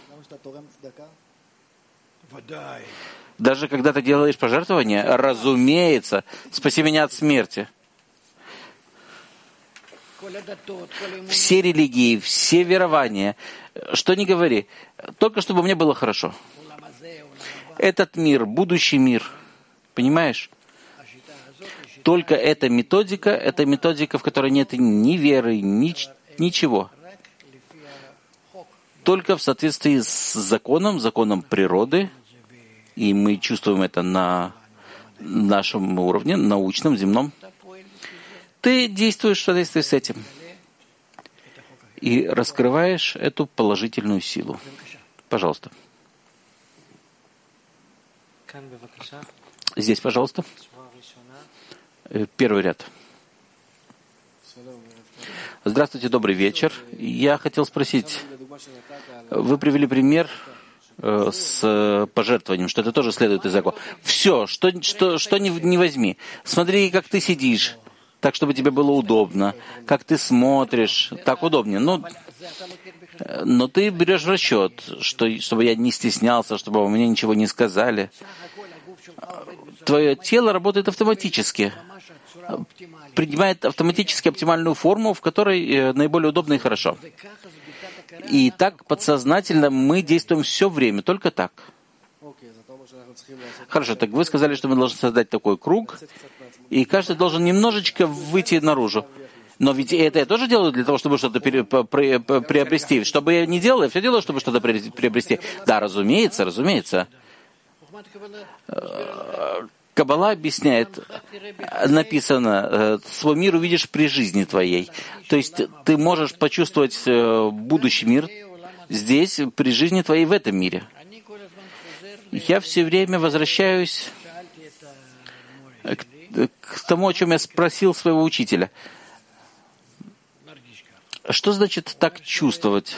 Даже когда ты делаешь пожертвование, разумеется, спаси меня от смерти. Все религии, все верования, что ни говори, только чтобы мне было хорошо. Этот мир, будущий мир, понимаешь? Только эта методика, в которой нет ни веры, ничего. Только в соответствии с законом природы, и мы чувствуем это на нашем уровне, научном, земном. Ты действуешь в соответствии с этим и раскрываешь эту положительную силу. Пожалуйста. Здесь, пожалуйста. Первый ряд. Здравствуйте, добрый вечер. Я хотел спросить, вы привели пример с пожертвованием, что это тоже следует из закона. Все, что не возьми. Смотри, как ты сидишь, так, чтобы тебе было удобно. Как ты смотришь, так удобнее. Но ты берешь в расчет, чтобы я не стеснялся, чтобы мне ничего не сказали. Твое тело работает автоматически, принимает автоматически оптимальную форму, в которой наиболее удобно и хорошо. И так подсознательно мы действуем все время, только так. Хорошо, так вы сказали, что мы должны создать такой круг, и каждый должен немножечко выйти наружу. Но ведь это я тоже делаю для того, чтобы что-то приобрести. Что бы я ни делал, я все делаю, чтобы что-то приобрести. Да, разумеется. Каббала объясняет, написано, свой мир увидишь при жизни твоей. То есть ты можешь почувствовать будущий мир здесь, при жизни твоей в этом мире. Я все время возвращаюсь к тому, о чем я спросил своего учителя. Что значит так чувствовать?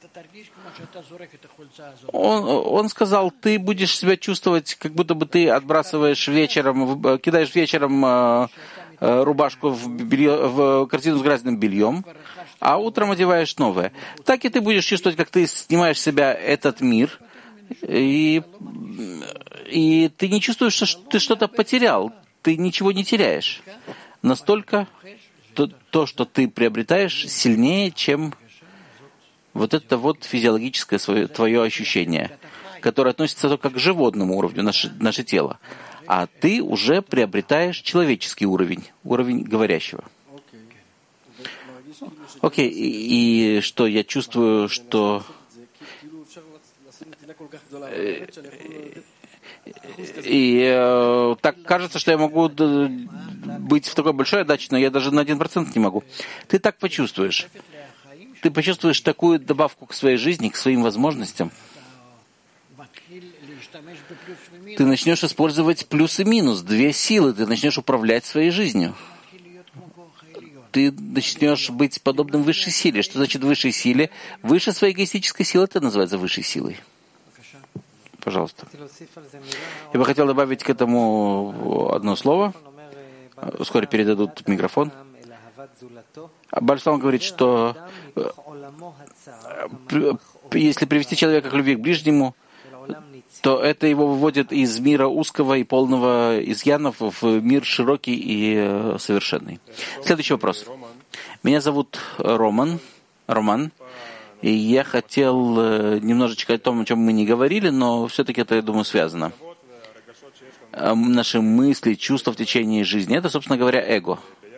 Он сказал, ты будешь себя чувствовать, как будто бы ты отбрасываешь вечером, кидаешь вечером рубашку в корзину с грязным бельем, а утром одеваешь новое. Так и ты будешь чувствовать, как ты снимаешь с себя этот мир, и ты не чувствуешь, что ты что-то потерял, ты ничего не теряешь. Настолько то, что ты приобретаешь, сильнее, чем вот это вот физиологическое твое ощущение, которое относится только к животному уровню, наше тело. А ты уже приобретаешь человеческий уровень говорящего. Окей, и что я чувствую, что... И так кажется, что я могу быть в такой большой отдаче, но я даже на 1% не могу. Ты так почувствуешь. Ты почувствуешь такую добавку к своей жизни, к своим возможностям. ты начнешь использовать плюс и минус, две силы, ты начнешь управлять своей жизнью. Ты начнешь быть подобным высшей силе. Что значит высшей силе? Выше своей эгоистической силы, это называется высшей силой. Пожалуйста. Я бы хотел добавить к этому одно слово. Вскоре передадут микрофон. Бальсам говорит, что если привести человека к любви к ближнему, то это его выводит из мира узкого и полного изъянов в мир широкий и совершенный. Следующий вопрос. Меня зовут Роман, и я хотел немножечко о том, о чем мы не говорили, но все-таки это, я думаю, связано. Наши мысли, чувства в течение жизни — это, собственно говоря, эго.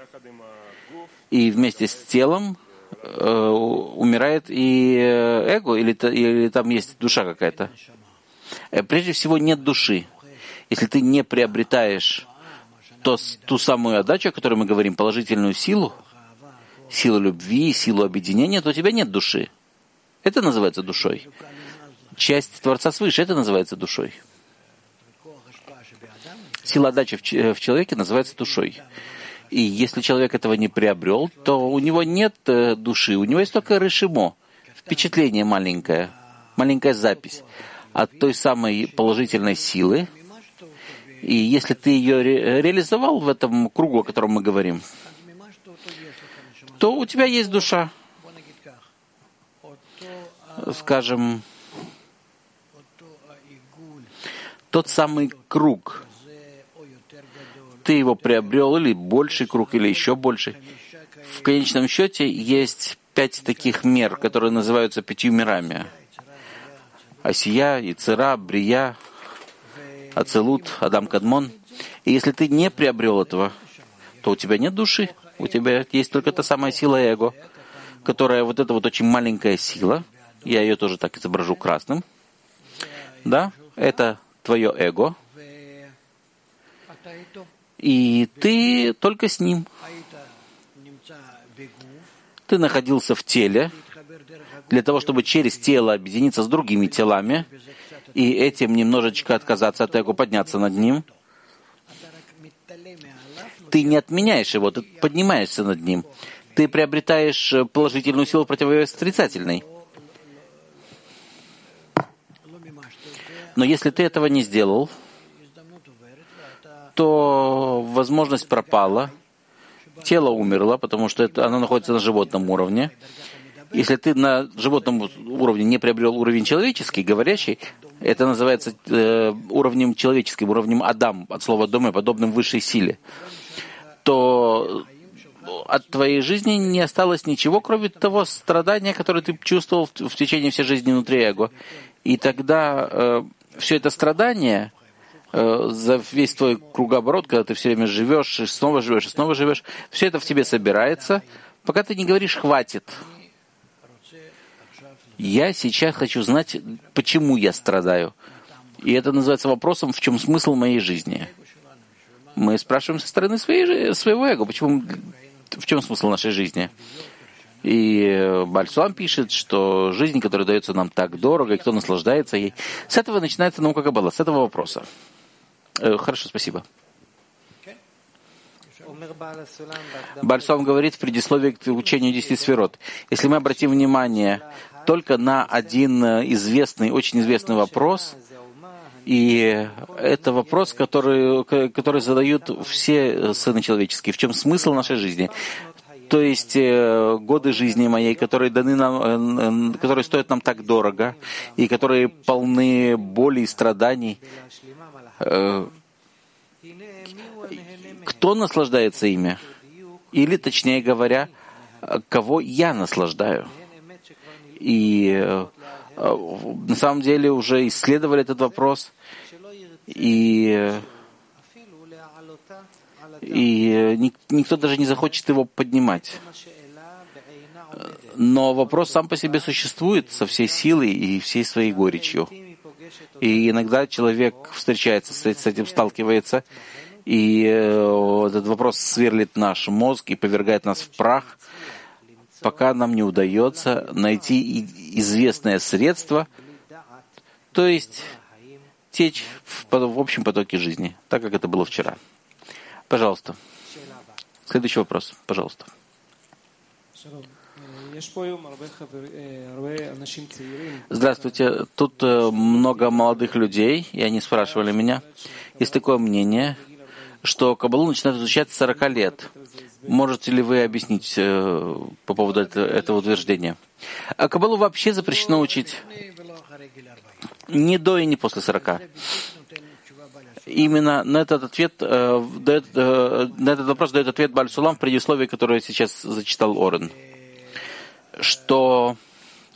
И вместе с телом умирает и эго, или там есть душа какая-то. Прежде всего, нет души. Если ты не приобретаешь ту самую отдачу, о которой мы говорим, положительную силу, силу любви, силу объединения, то у тебя нет души. Это называется душой. Часть Творца свыше, это называется душой. Сила отдачи в человеке называется душой. И если человек этого не приобрел, то у него нет души, у него есть только решимо, впечатление маленькое, маленькая запись от той самой положительной силы. И если ты ее реализовал в этом кругу, о котором мы говорим, то у тебя есть душа. Скажем, тот самый круг. Ты его приобрел, или больший круг, или еще больше. В конечном счете есть 5 таких мер, которые называются 5 мирами. Асия, Ицера, Брия, Ацелут, Адам Кадмон. И если ты не приобрел этого, то у тебя нет души. У тебя есть только та самая сила эго, которая вот эта вот очень маленькая сила. Я ее тоже так изображу красным. Да, это твое эго. И ты только с ним. Ты находился в теле для того, чтобы через тело объединиться с другими телами и этим немножечко отказаться от эго, подняться над ним. Ты не отменяешь его, ты поднимаешься над ним. Ты приобретаешь положительную силу противовес отрицательной. Но если ты этого не сделал, то возможность пропала, тело умерло, потому что оно находится на животном уровне. Если ты на животном уровне не приобрел уровень человеческий, говорящий, это называется уровнем человеческим, уровнем Адам, от слова «дома», подобным высшей силе, то от твоей жизни не осталось ничего, кроме того страдания, которое ты чувствовал в течение всей жизни внутри эго. И тогда все это страдание за весь твой кругооборот, когда ты все время живешь, и снова живешь, все это в тебе собирается, пока ты не говоришь «хватит». Я сейчас хочу знать, почему я страдаю. И это называется вопросом, в чем смысл моей жизни. Мы спрашиваем со стороны своего эго, в чем смысл нашей жизни. И Бальсуам пишет, что жизнь, которая дается нам так дорого, и кто наслаждается ей. С этого начинается наука Каббала, с этого вопроса. Хорошо, спасибо. Бальсуам говорит в предисловии к учению 10 сферот. Если мы обратим внимание только на один очень известный вопрос, и это вопрос, который задают все сыны человеческие. В чем смысл нашей жизни? То есть годы жизни моей, которые даны нам, которые стоят нам так дорого, и которые полны боли и страданий. Кто наслаждается ими? Или, точнее говоря, кого я наслаждаю? И на самом деле уже исследовали этот вопрос, и никто даже не захочет его поднимать. Но вопрос сам по себе существует со всей силой и всей своей горечью. И иногда человек встречается с этим, сталкивается, и этот вопрос сверлит наш мозг и повергает нас в прах, пока нам не удается найти известное средство, то есть течь в общем потоке жизни, так как это было вчера. Пожалуйста. Следующий вопрос, пожалуйста. Здравствуйте. Тут много молодых людей, и они спрашивали меня. Есть такое мнение, что Каббалу начинают изучать с 40 лет. Можете ли вы объяснить по поводу этого утверждения? А Каббалу вообще запрещено учить не до и не после 40. Именно на этот вопрос дает ответ Бааль Сулам в предисловии, которое сейчас зачитал Орен. Что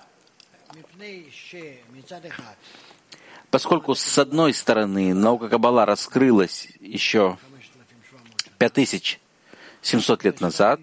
поскольку с одной стороны наука Каббала раскрылась еще 5700 лет назад,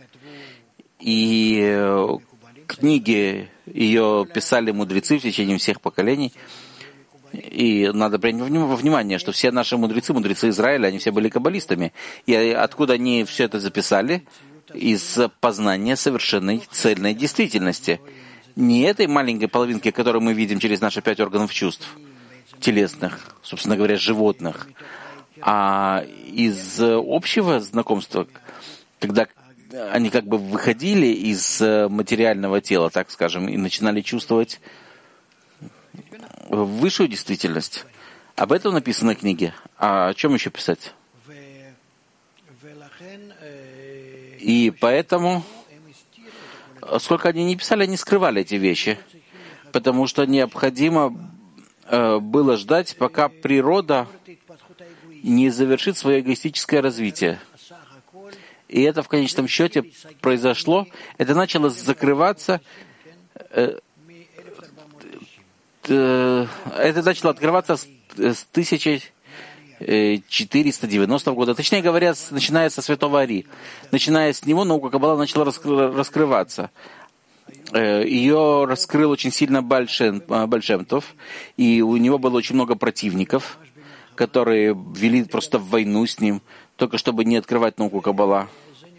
и книги ее писали мудрецы в течение всех поколений, и надо принять во внимание, что все наши мудрецы Израиля, они все были каббалистами. И откуда они все это записали? Из познания совершенной цельной действительности. Не этой маленькой половинки, которую мы видим через наши 5 органов чувств, телесных, собственно говоря, животных, а из общего знакомства, когда они как бы выходили из материального тела, так скажем, и начинали чувствовать высшую действительность. Об этом написано в книге. А о чем еще писать? И поэтому, сколько они не писали, они скрывали эти вещи, потому что необходимо было ждать, пока природа не завершит свое эгоистическое развитие. И это в конечном счете произошло, это начало закрываться, это начало открываться с 1490 года, точнее говоря, начиная со Святого Ари. Начиная с него наука Каббала начала раскрываться. Ее раскрыл очень сильно Бааль Шем Тов, и у него было очень много противников, которые вели просто войну с ним, только чтобы не открывать науку Каббала.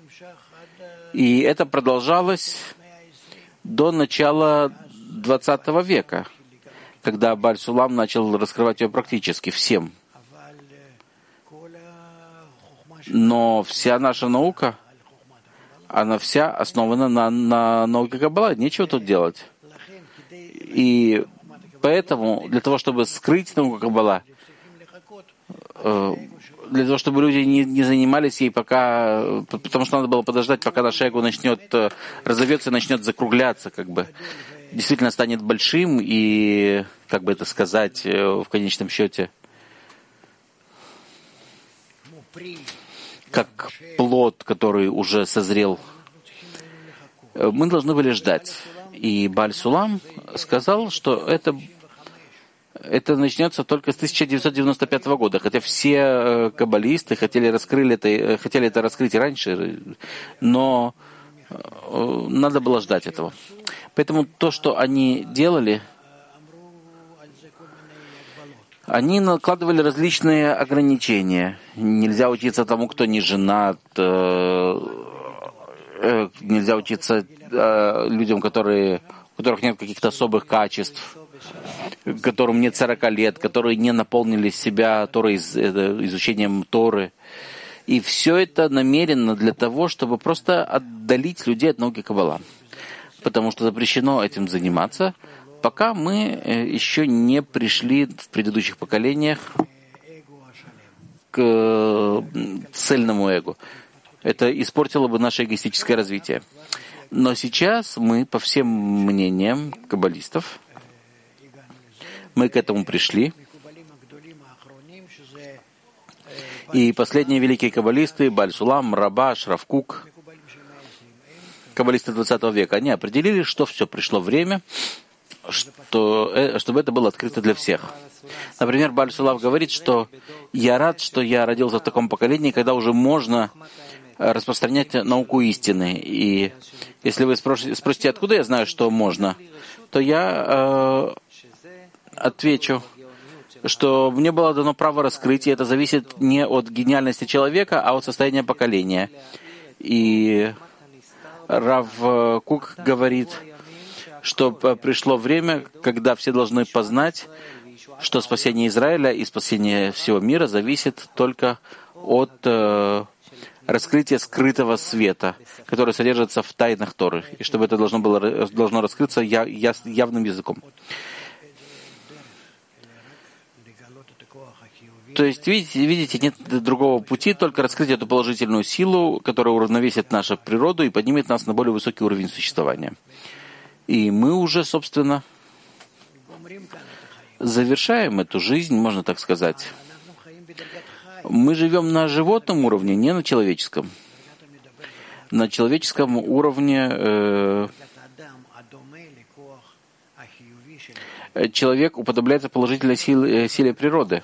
И это продолжалось до начала 20 века, когда Бааль Сулам начал раскрывать ее практически всем. Но вся наша наука, она вся основана на науке Каббала. Нечего тут делать. И поэтому, для того, чтобы скрыть науку Каббала, для того, чтобы люди не занимались ей пока, потому что надо было подождать, пока наше эго начнет разовьется и начнет закругляться, как бы. Действительно станет большим и, как бы это сказать, в конечном счете, как плод, который уже созрел. Мы должны были ждать. И Бааль Сулам сказал, что это начнется только с 1995 года, хотя все каббалисты хотели это раскрыть раньше, но надо было ждать этого. Поэтому то, что они делали, они накладывали различные ограничения. Нельзя учиться тому, кто не женат, нельзя учиться людям, у которых нет каких-то особых качеств, которым нет 40 лет, которые не наполнили себя изучением Торы. И все это намеренно для того, чтобы просто отдалить людей от науки Каббала. Потому что запрещено этим заниматься, пока мы еще не пришли в предыдущих поколениях к цельному эго. Это испортило бы наше эгоистическое развитие. Но сейчас мы, по всем мнениям каббалистов, мы к этому пришли. И последние великие каббалисты, Бааль Сулам, Рабаш, Рав Кук, каббалисты 20 века, они определили, что все пришло время, чтобы это было открыто для всех. Например, Бааль Сулам говорит, что я рад, что я родился в таком поколении, когда уже можно распространять науку истины. И если вы спросите, откуда я знаю, что можно, то я отвечу, что мне было дано право раскрытия. Это зависит не от гениальности человека, а от состояния поколения. И Рав Кук говорит, что пришло время, когда все должны познать, что спасение Израиля и спасение всего мира зависит только от раскрытия скрытого света, которое содержится в тайнах Торы, и чтобы это должно раскрыться явным языком. То есть, видите, нет другого пути, только раскрыть эту положительную силу, которая уравновесит нашу природу и поднимет нас на более высокий уровень существования. И мы уже, собственно, завершаем эту жизнь, можно так сказать. Мы живем на животном уровне, не на человеческом. На человеческом уровне человек уподобляется положительной силе природы.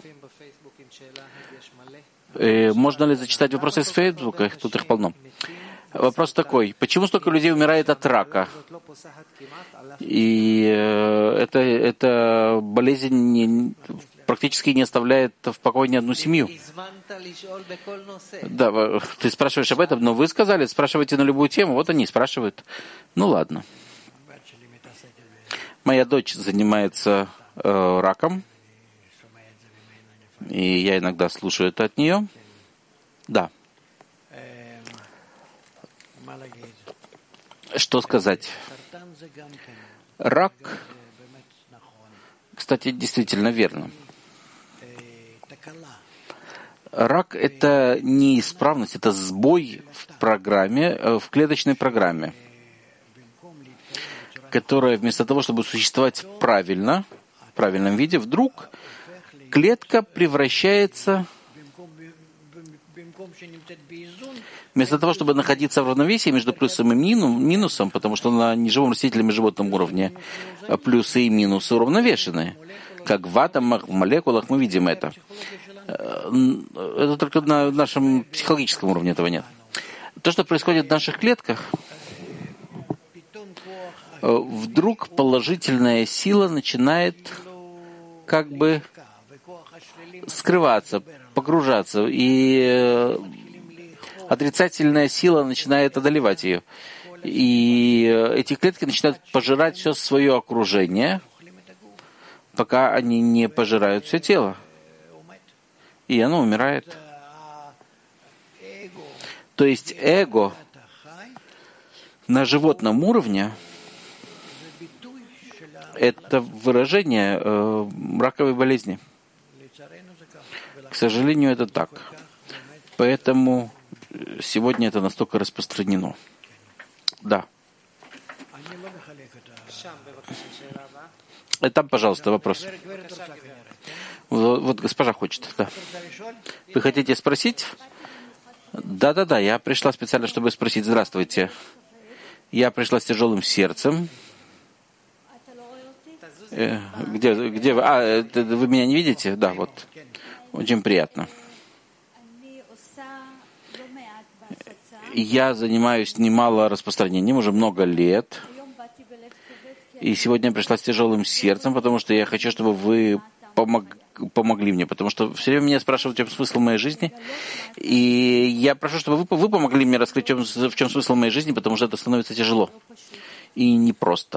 Можно ли зачитать вопросы из Фейсбука? Тут их полно. Вопрос такой. Почему столько людей умирает от рака? И эта болезнь практически не оставляет в покое ни одну семью. Да, ты спрашиваешь об этом, но вы сказали, спрашивайте на любую тему. Вот они спрашивают. Ну ладно. Моя дочь занимается раком. И я иногда слушаю это от нее. Да. Что сказать? Рак, кстати, действительно верно. Рак — это неисправность, это сбой в программе, в клеточной программе, которая вместо того, чтобы существовать правильно, в правильном виде, вдруг клетка превращается, вместо того, чтобы находиться в равновесии между плюсом и минусом, потому что на неживом растительном и животном уровне плюсы и минусы уравновешены. Как в атомах, в молекулах мы видим это. Это только на нашем психологическом уровне этого нет. То, что происходит в наших клетках, вдруг положительная сила начинает как бы скрываться, погружаться, и отрицательная сила начинает одолевать ее. И эти клетки начинают пожирать все свое окружение, пока они не пожирают все тело. И оно умирает. То есть эго на животном уровне — это выражение раковой болезни. К сожалению, это так. Поэтому сегодня это настолько распространено. Да. Там, пожалуйста, вопрос. Вот госпожа хочет. Да. Вы хотите спросить? Да, я пришла специально, чтобы спросить. Здравствуйте. Я пришла с тяжелым сердцем. Где вы? Вы меня не видите? Да, вот. Очень приятно. Я занимаюсь немало распространением, уже много лет. И сегодня я пришла с тяжелым сердцем, потому что я хочу, чтобы вы помогли мне, потому что все время меня спрашивают, в чем смысл моей жизни. И я прошу, чтобы вы помогли мне раскрыть, в чем смысл моей жизни, потому что это становится тяжело и непросто.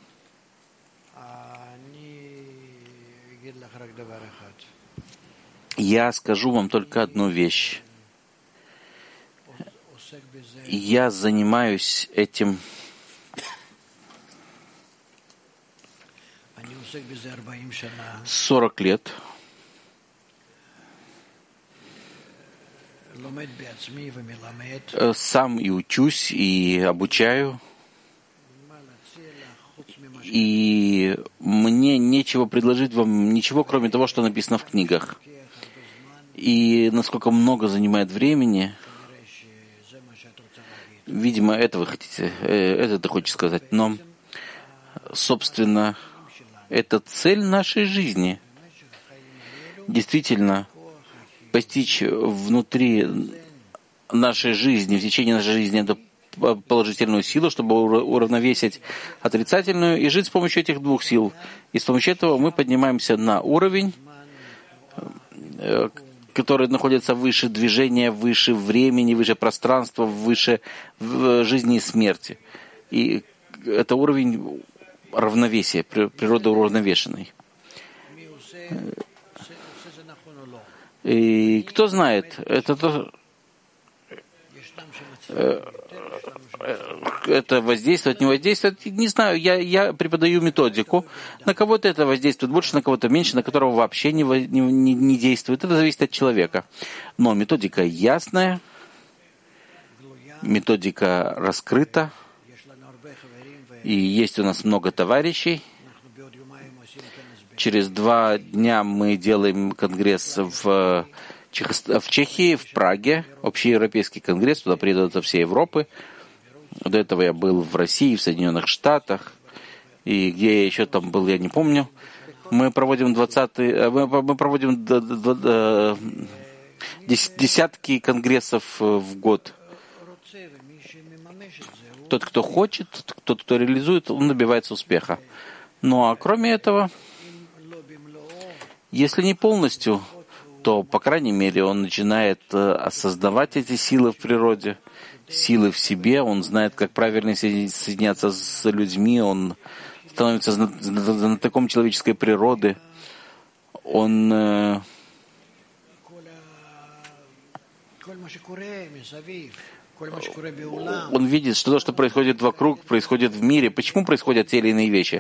Я скажу вам только одну вещь. Я занимаюсь этим 40 лет. Сам и учусь, и обучаю. И мне нечего предложить вам ничего, кроме того, что написано в книгах. И насколько много занимает времени, видимо, это вы хотите, это ты хочешь сказать. Но, собственно, это цель нашей жизни. Действительно, постичь внутри нашей жизни, в течение нашей жизни эту положительную силу, чтобы уравновесить отрицательную, и жить с помощью этих двух сил. И с помощью этого мы поднимаемся на уровень, который находится выше движения, выше времени, выше пространства, выше жизни и смерти. И это уровень равновесия, природы уравновешенной. И кто знает, это воздействует, не воздействует, не знаю. Я преподаю методику. На кого-то это воздействует больше, на кого-то меньше, на которого вообще не действует. Это зависит от человека. Но методика ясная, методика раскрыта, и есть у нас много товарищей. Через 2 дня мы делаем конгресс в Чехии, в Праге, общеевропейский конгресс, туда приедут со всей Европы. До этого я был в России, в Соединенных Штатах, и где я еще там был, я не помню. Мы проводим десятки конгрессов в год. Тот, кто хочет, тот, кто реализует, он добивается успеха. Ну а кроме этого, если не полностью, то, по крайней мере, он начинает осознавать эти силы в природе, силы в себе, он знает, как правильно соединяться с людьми, он становится знатоком человеческой природы, он видит, что то, что происходит вокруг, происходит в мире. Почему происходят те или иные вещи?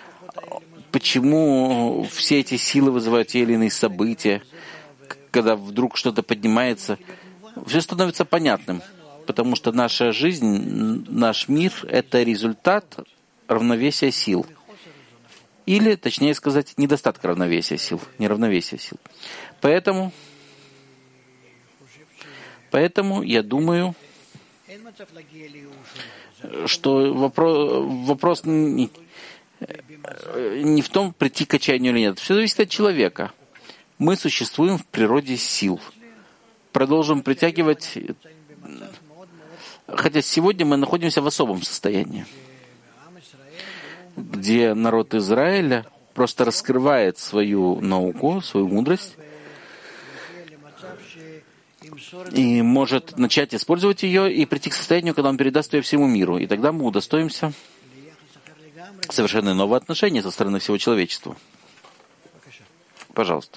Почему все эти силы вызывают те или иные события? Когда вдруг что-то поднимается, все становится понятным. Потому что наша жизнь, наш мир — это результат равновесия сил. Или, точнее сказать, недостатка равновесия сил, неравновесия сил. Поэтому я думаю, что вопрос не в том, прийти к отчаянию или нет. Все зависит от человека. Мы существуем в природе сил. Продолжим притягивать, хотя сегодня мы находимся в особом состоянии, где народ Израиля просто раскрывает свою науку, свою мудрость, и может начать использовать ее и прийти к состоянию, когда он передаст ее всему миру. И тогда мы удостоимся совершенно нового отношения со стороны всего человечества. Пожалуйста.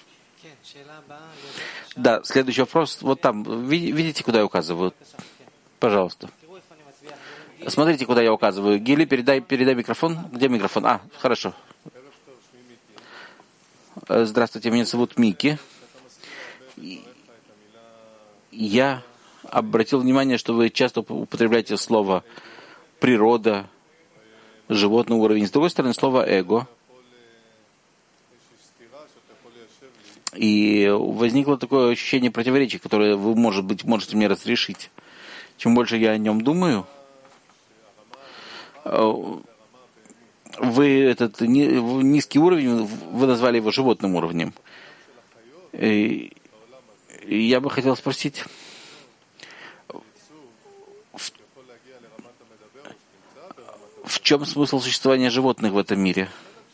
Да, следующий вопрос. Вот там. Видите, куда я указываю? Пожалуйста. Смотрите, куда я указываю. Гили, передай микрофон. Где микрофон? Хорошо. Здравствуйте, меня зовут Мики. Я обратил внимание, что вы часто употребляете слово «природа», «животный уровень». С другой стороны, слово «эго». И возникло такое ощущение противоречия, которое вы, может быть, можете мне разрешить. Чем больше я о нем думаю, вы этот низкий уровень, вы назвали его животным уровнем. И я бы хотел спросить, в чем смысл существования животных в этом мире?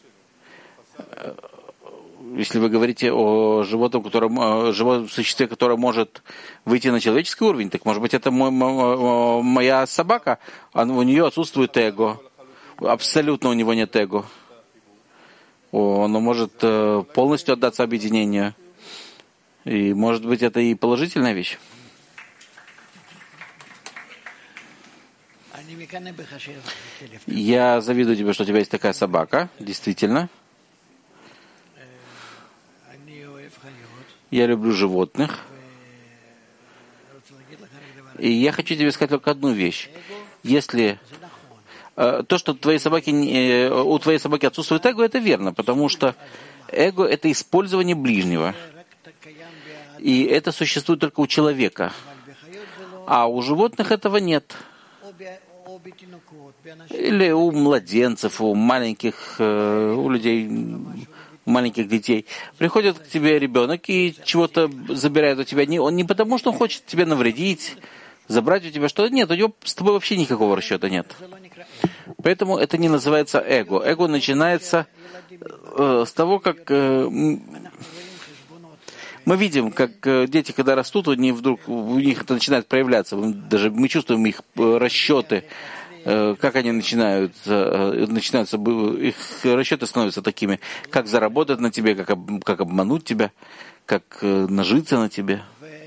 Если вы говорите о животном, существе, которое может выйти на человеческий уровень, так, может быть, это моя собака, у нее отсутствует эго. Абсолютно у него нет эго. Он может полностью отдаться объединению. И, может быть, это и положительная вещь. Я завидую тебе, что у тебя есть такая собака, действительно. Я люблю животных. И я хочу тебе сказать только одну вещь. Если то, что у твоей собаки отсутствует эго, это верно, потому что эго — это использование ближнего. И это существует только у человека. А у животных этого нет. Или у младенцев, у маленьких, у людей, у маленьких детей. Приходит к тебе ребенок и чего-то забирает у тебя. Он не потому, что он хочет тебе навредить, забрать у тебя что-то. Нет, у него с тобой вообще никакого расчета нет. Поэтому это не называется эго. Эго начинается с того, как мы видим, как дети, когда растут, у них это начинает проявляться. Мы чувствуем их расчеты. как они начинаются, их расчеты становятся такими, как заработать на тебе, как обмануть тебя, как нажиться на тебе.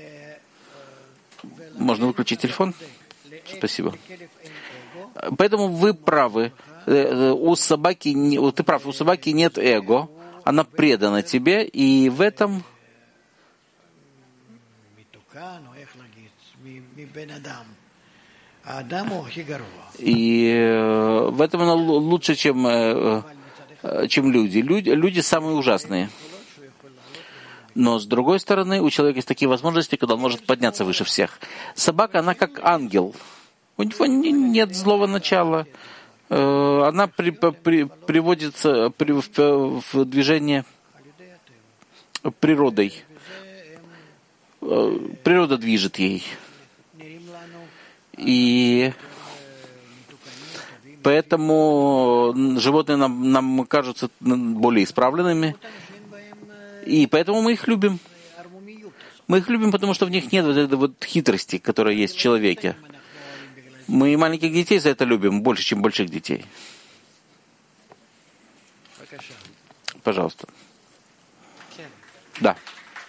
Можно выключить телефон? Спасибо. Поэтому вы правы. Ты прав, у собаки нет эго, она предана тебе, и в этом она лучше, чем люди. Люди самые ужасные. Но, с другой стороны, у человека есть такие возможности, когда он может подняться выше всех. Собака, она как ангел. У него нет злого начала. Она приводится в движение природой. Природа движет ей. И поэтому животные нам кажутся более исправленными. И поэтому мы их любим. Мы их любим, потому что в них нет вот этой вот хитрости, которая есть в человеке. Мы маленьких детей за это любим больше, чем больших детей. Пожалуйста. Да.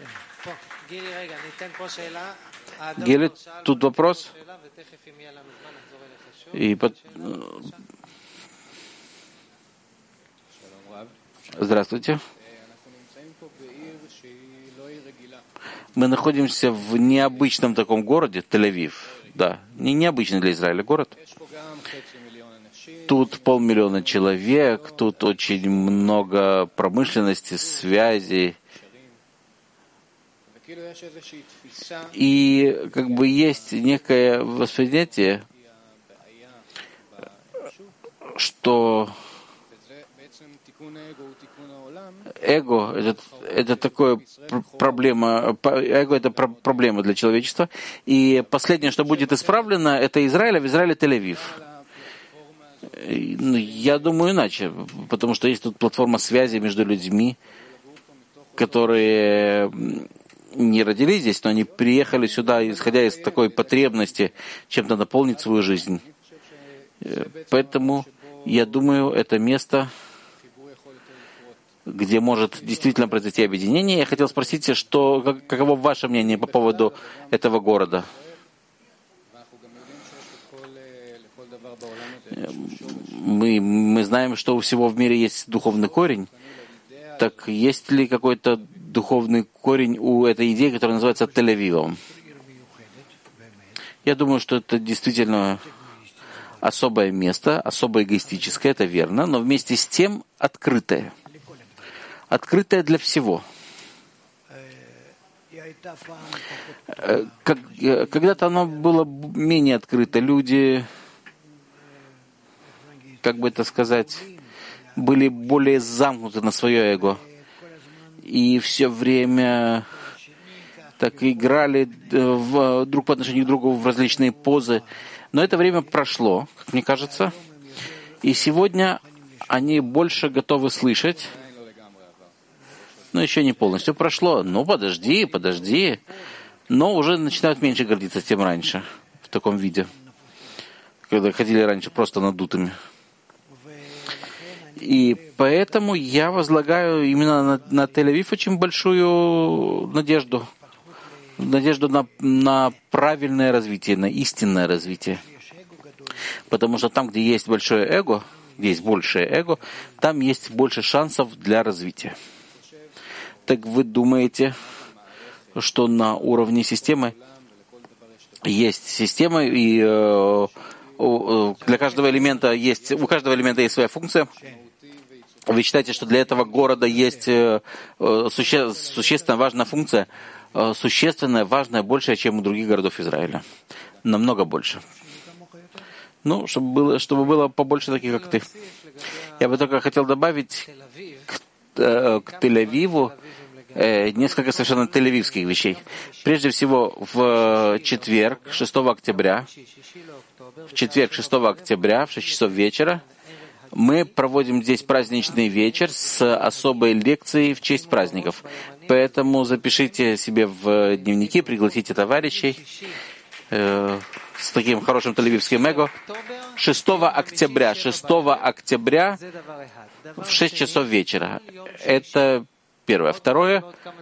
Гели, тут вопрос. Здравствуйте. Мы находимся в необычном таком городе, Тель-Авив. Да, необычный для Израиля город. Тут 500 000 человек, тут очень много промышленности, связей. И как бы есть некое восприятие, что эго это такая проблема. Эго это проблема для человечества. И последнее, что будет исправлено, это Израиль, а в Израиле Тель-Авив. Я думаю иначе, потому что есть тут платформа связи между людьми, которые не родились здесь, но они приехали сюда, исходя из такой потребности чем-то наполнить свою жизнь. Поэтому я думаю, это место, где может действительно произойти объединение. Я хотел спросить, каково ваше мнение по поводу этого города? Мы знаем, что у всего в мире есть духовный корень. Так есть ли какой-то духовный корень у этой идеи, которая называется Тель-Авивом? Я думаю, что это действительно особое место, особо эгоистическое, это верно, но вместе с тем открытое. Открытое для всего. Когда-то оно было менее открыто. Люди, как бы это сказать, были более замкнуты на свое эго. И все время так играли друг по отношению к другу в различные позы. Но это время прошло, как мне кажется. И сегодня они больше готовы слышать. Но еще не полностью прошло. Ну, подожди. Но уже начинают меньше гордиться, тем раньше, в таком виде. Когда ходили раньше просто надутыми. И поэтому я возлагаю именно на Тель-Авив очень большую надежду. Надежду на правильное развитие, на истинное развитие. Потому что там, где есть большое эго, где есть большее эго, там есть больше шансов для развития. Так вы думаете, что на уровне системы есть система, и для каждого элемента у каждого элемента есть своя функция? Вы считаете, что для этого города есть существенная важная функция, существенная, важная, большая, чем у других городов Израиля? Намного больше. Ну, чтобы было побольше таких, как ты. Я бы только хотел добавить к Тель-Авиву несколько совершенно тель-авивских вещей. Прежде всего, в четверг, 6 октября, в 6 часов вечера, мы проводим здесь праздничный вечер с особой лекцией в честь праздников. Поэтому запишите себе в дневники, пригласите товарищей с таким хорошим тель-авивским эго. 6 октября в 6 часов вечера. Это первое. Второе,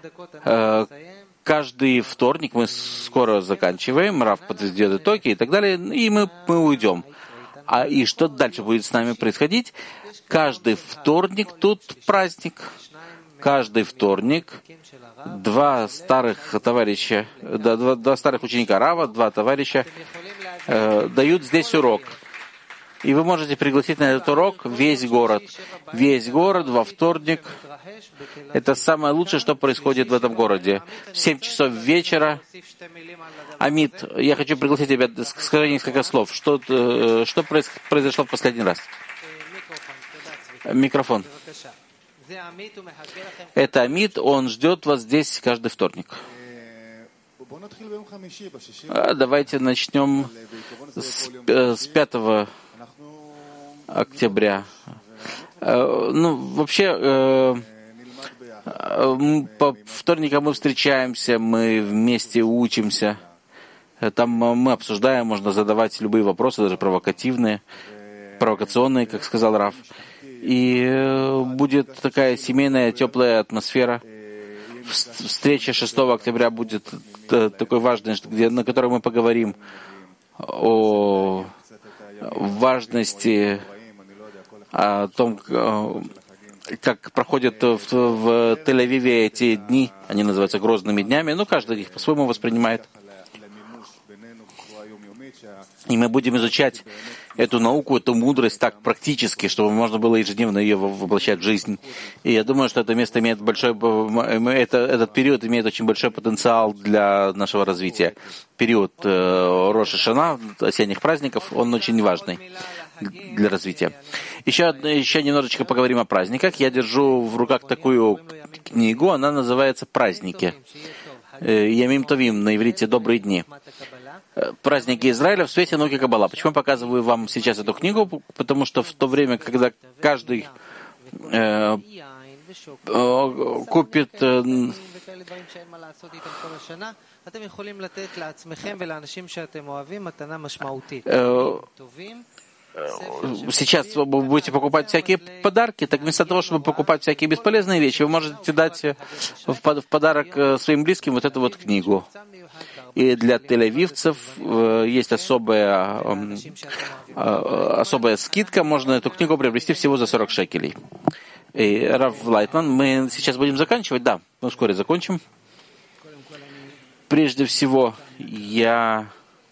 каждый вторник, мы скоро заканчиваем, Рав подведет итоги и так далее, и мы уйдем. И что дальше будет с нами происходить? Каждый вторник тут праздник. Каждый вторник два старых ученика Рава, два товарища дают здесь урок. И вы можете пригласить на этот урок весь город. Весь город во вторник. Это самое лучшее, что происходит в этом городе. В 7 часов вечера. Амит, я хочу пригласить тебя, скажи несколько слов. Что произошло в последний раз? Микрофон. Это Амит, он ждет вас здесь каждый вторник. Давайте начнем с 5 октября. Вообще, по вторникам мы встречаемся, мы вместе учимся. Там мы обсуждаем, можно задавать любые вопросы, даже провокационные, как сказал Рав. И будет такая семейная, теплая атмосфера. Встреча 6 октября будет такой важной, на которой мы поговорим о важности, о том, как проходят в Тель-Авиве эти дни. Они называются грозными днями, но каждый их по-своему воспринимает. И мы будем изучать эту науку, эту мудрость так практически, чтобы можно было ежедневно ее воплощать в жизнь. И я думаю, что это место имеет этот период имеет очень большой потенциал для нашего развития. Период Рош ха-Шана, осенних праздников, он очень важный для развития. Еще немножечко поговорим о праздниках. Я держу в руках такую книгу, она называется «Праздники». Ямим Товим, на иврите «Добрые дни». Праздники Израиля в свете науки Каббала. Почему я показываю вам сейчас эту книгу? Потому что в то время, когда каждый купит сейчас вы будете покупать всякие подарки, так вместо того, чтобы покупать всякие бесполезные вещи, вы можете дать в подарок своим близким вот эту вот книгу. И для тель-авивцев есть особая скидка, можно эту книгу приобрести всего за 40 шекелей. И Рав Лайтман, мы сейчас будем заканчивать? Да, мы вскоре закончим. Прежде всего, я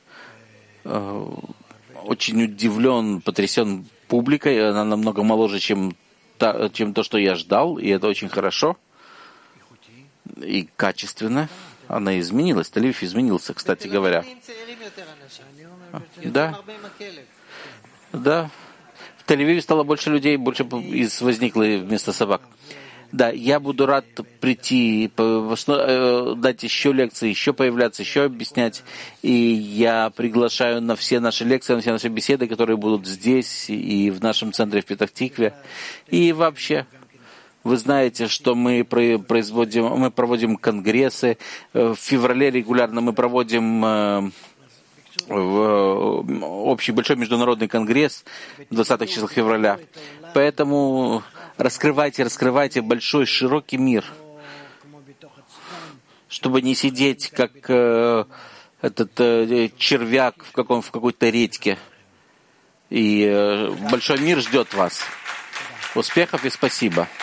очень удивлен, потрясен публикой. Она намного моложе, чем то, что я ждал, и это очень хорошо и качественно. Она изменилась. Тель-Авив изменился, кстати говоря. Да. В Тель-Авиве стало больше людей, больше возникло вместо собак. Да, я буду рад прийти, дать еще лекции, еще появляться, еще объяснять. И я приглашаю на все наши лекции, на все наши беседы, которые будут здесь и в нашем центре в Петах-Тикве. И вообще, вы знаете, что мы проводим конгрессы. В феврале регулярно мы проводим общий большой международный конгресс в 20-х числах февраля. Поэтому раскрывайте большой, широкий мир, чтобы не сидеть как этот червяк в какой-то редьке. И большой мир ждет вас. Успехов и спасибо.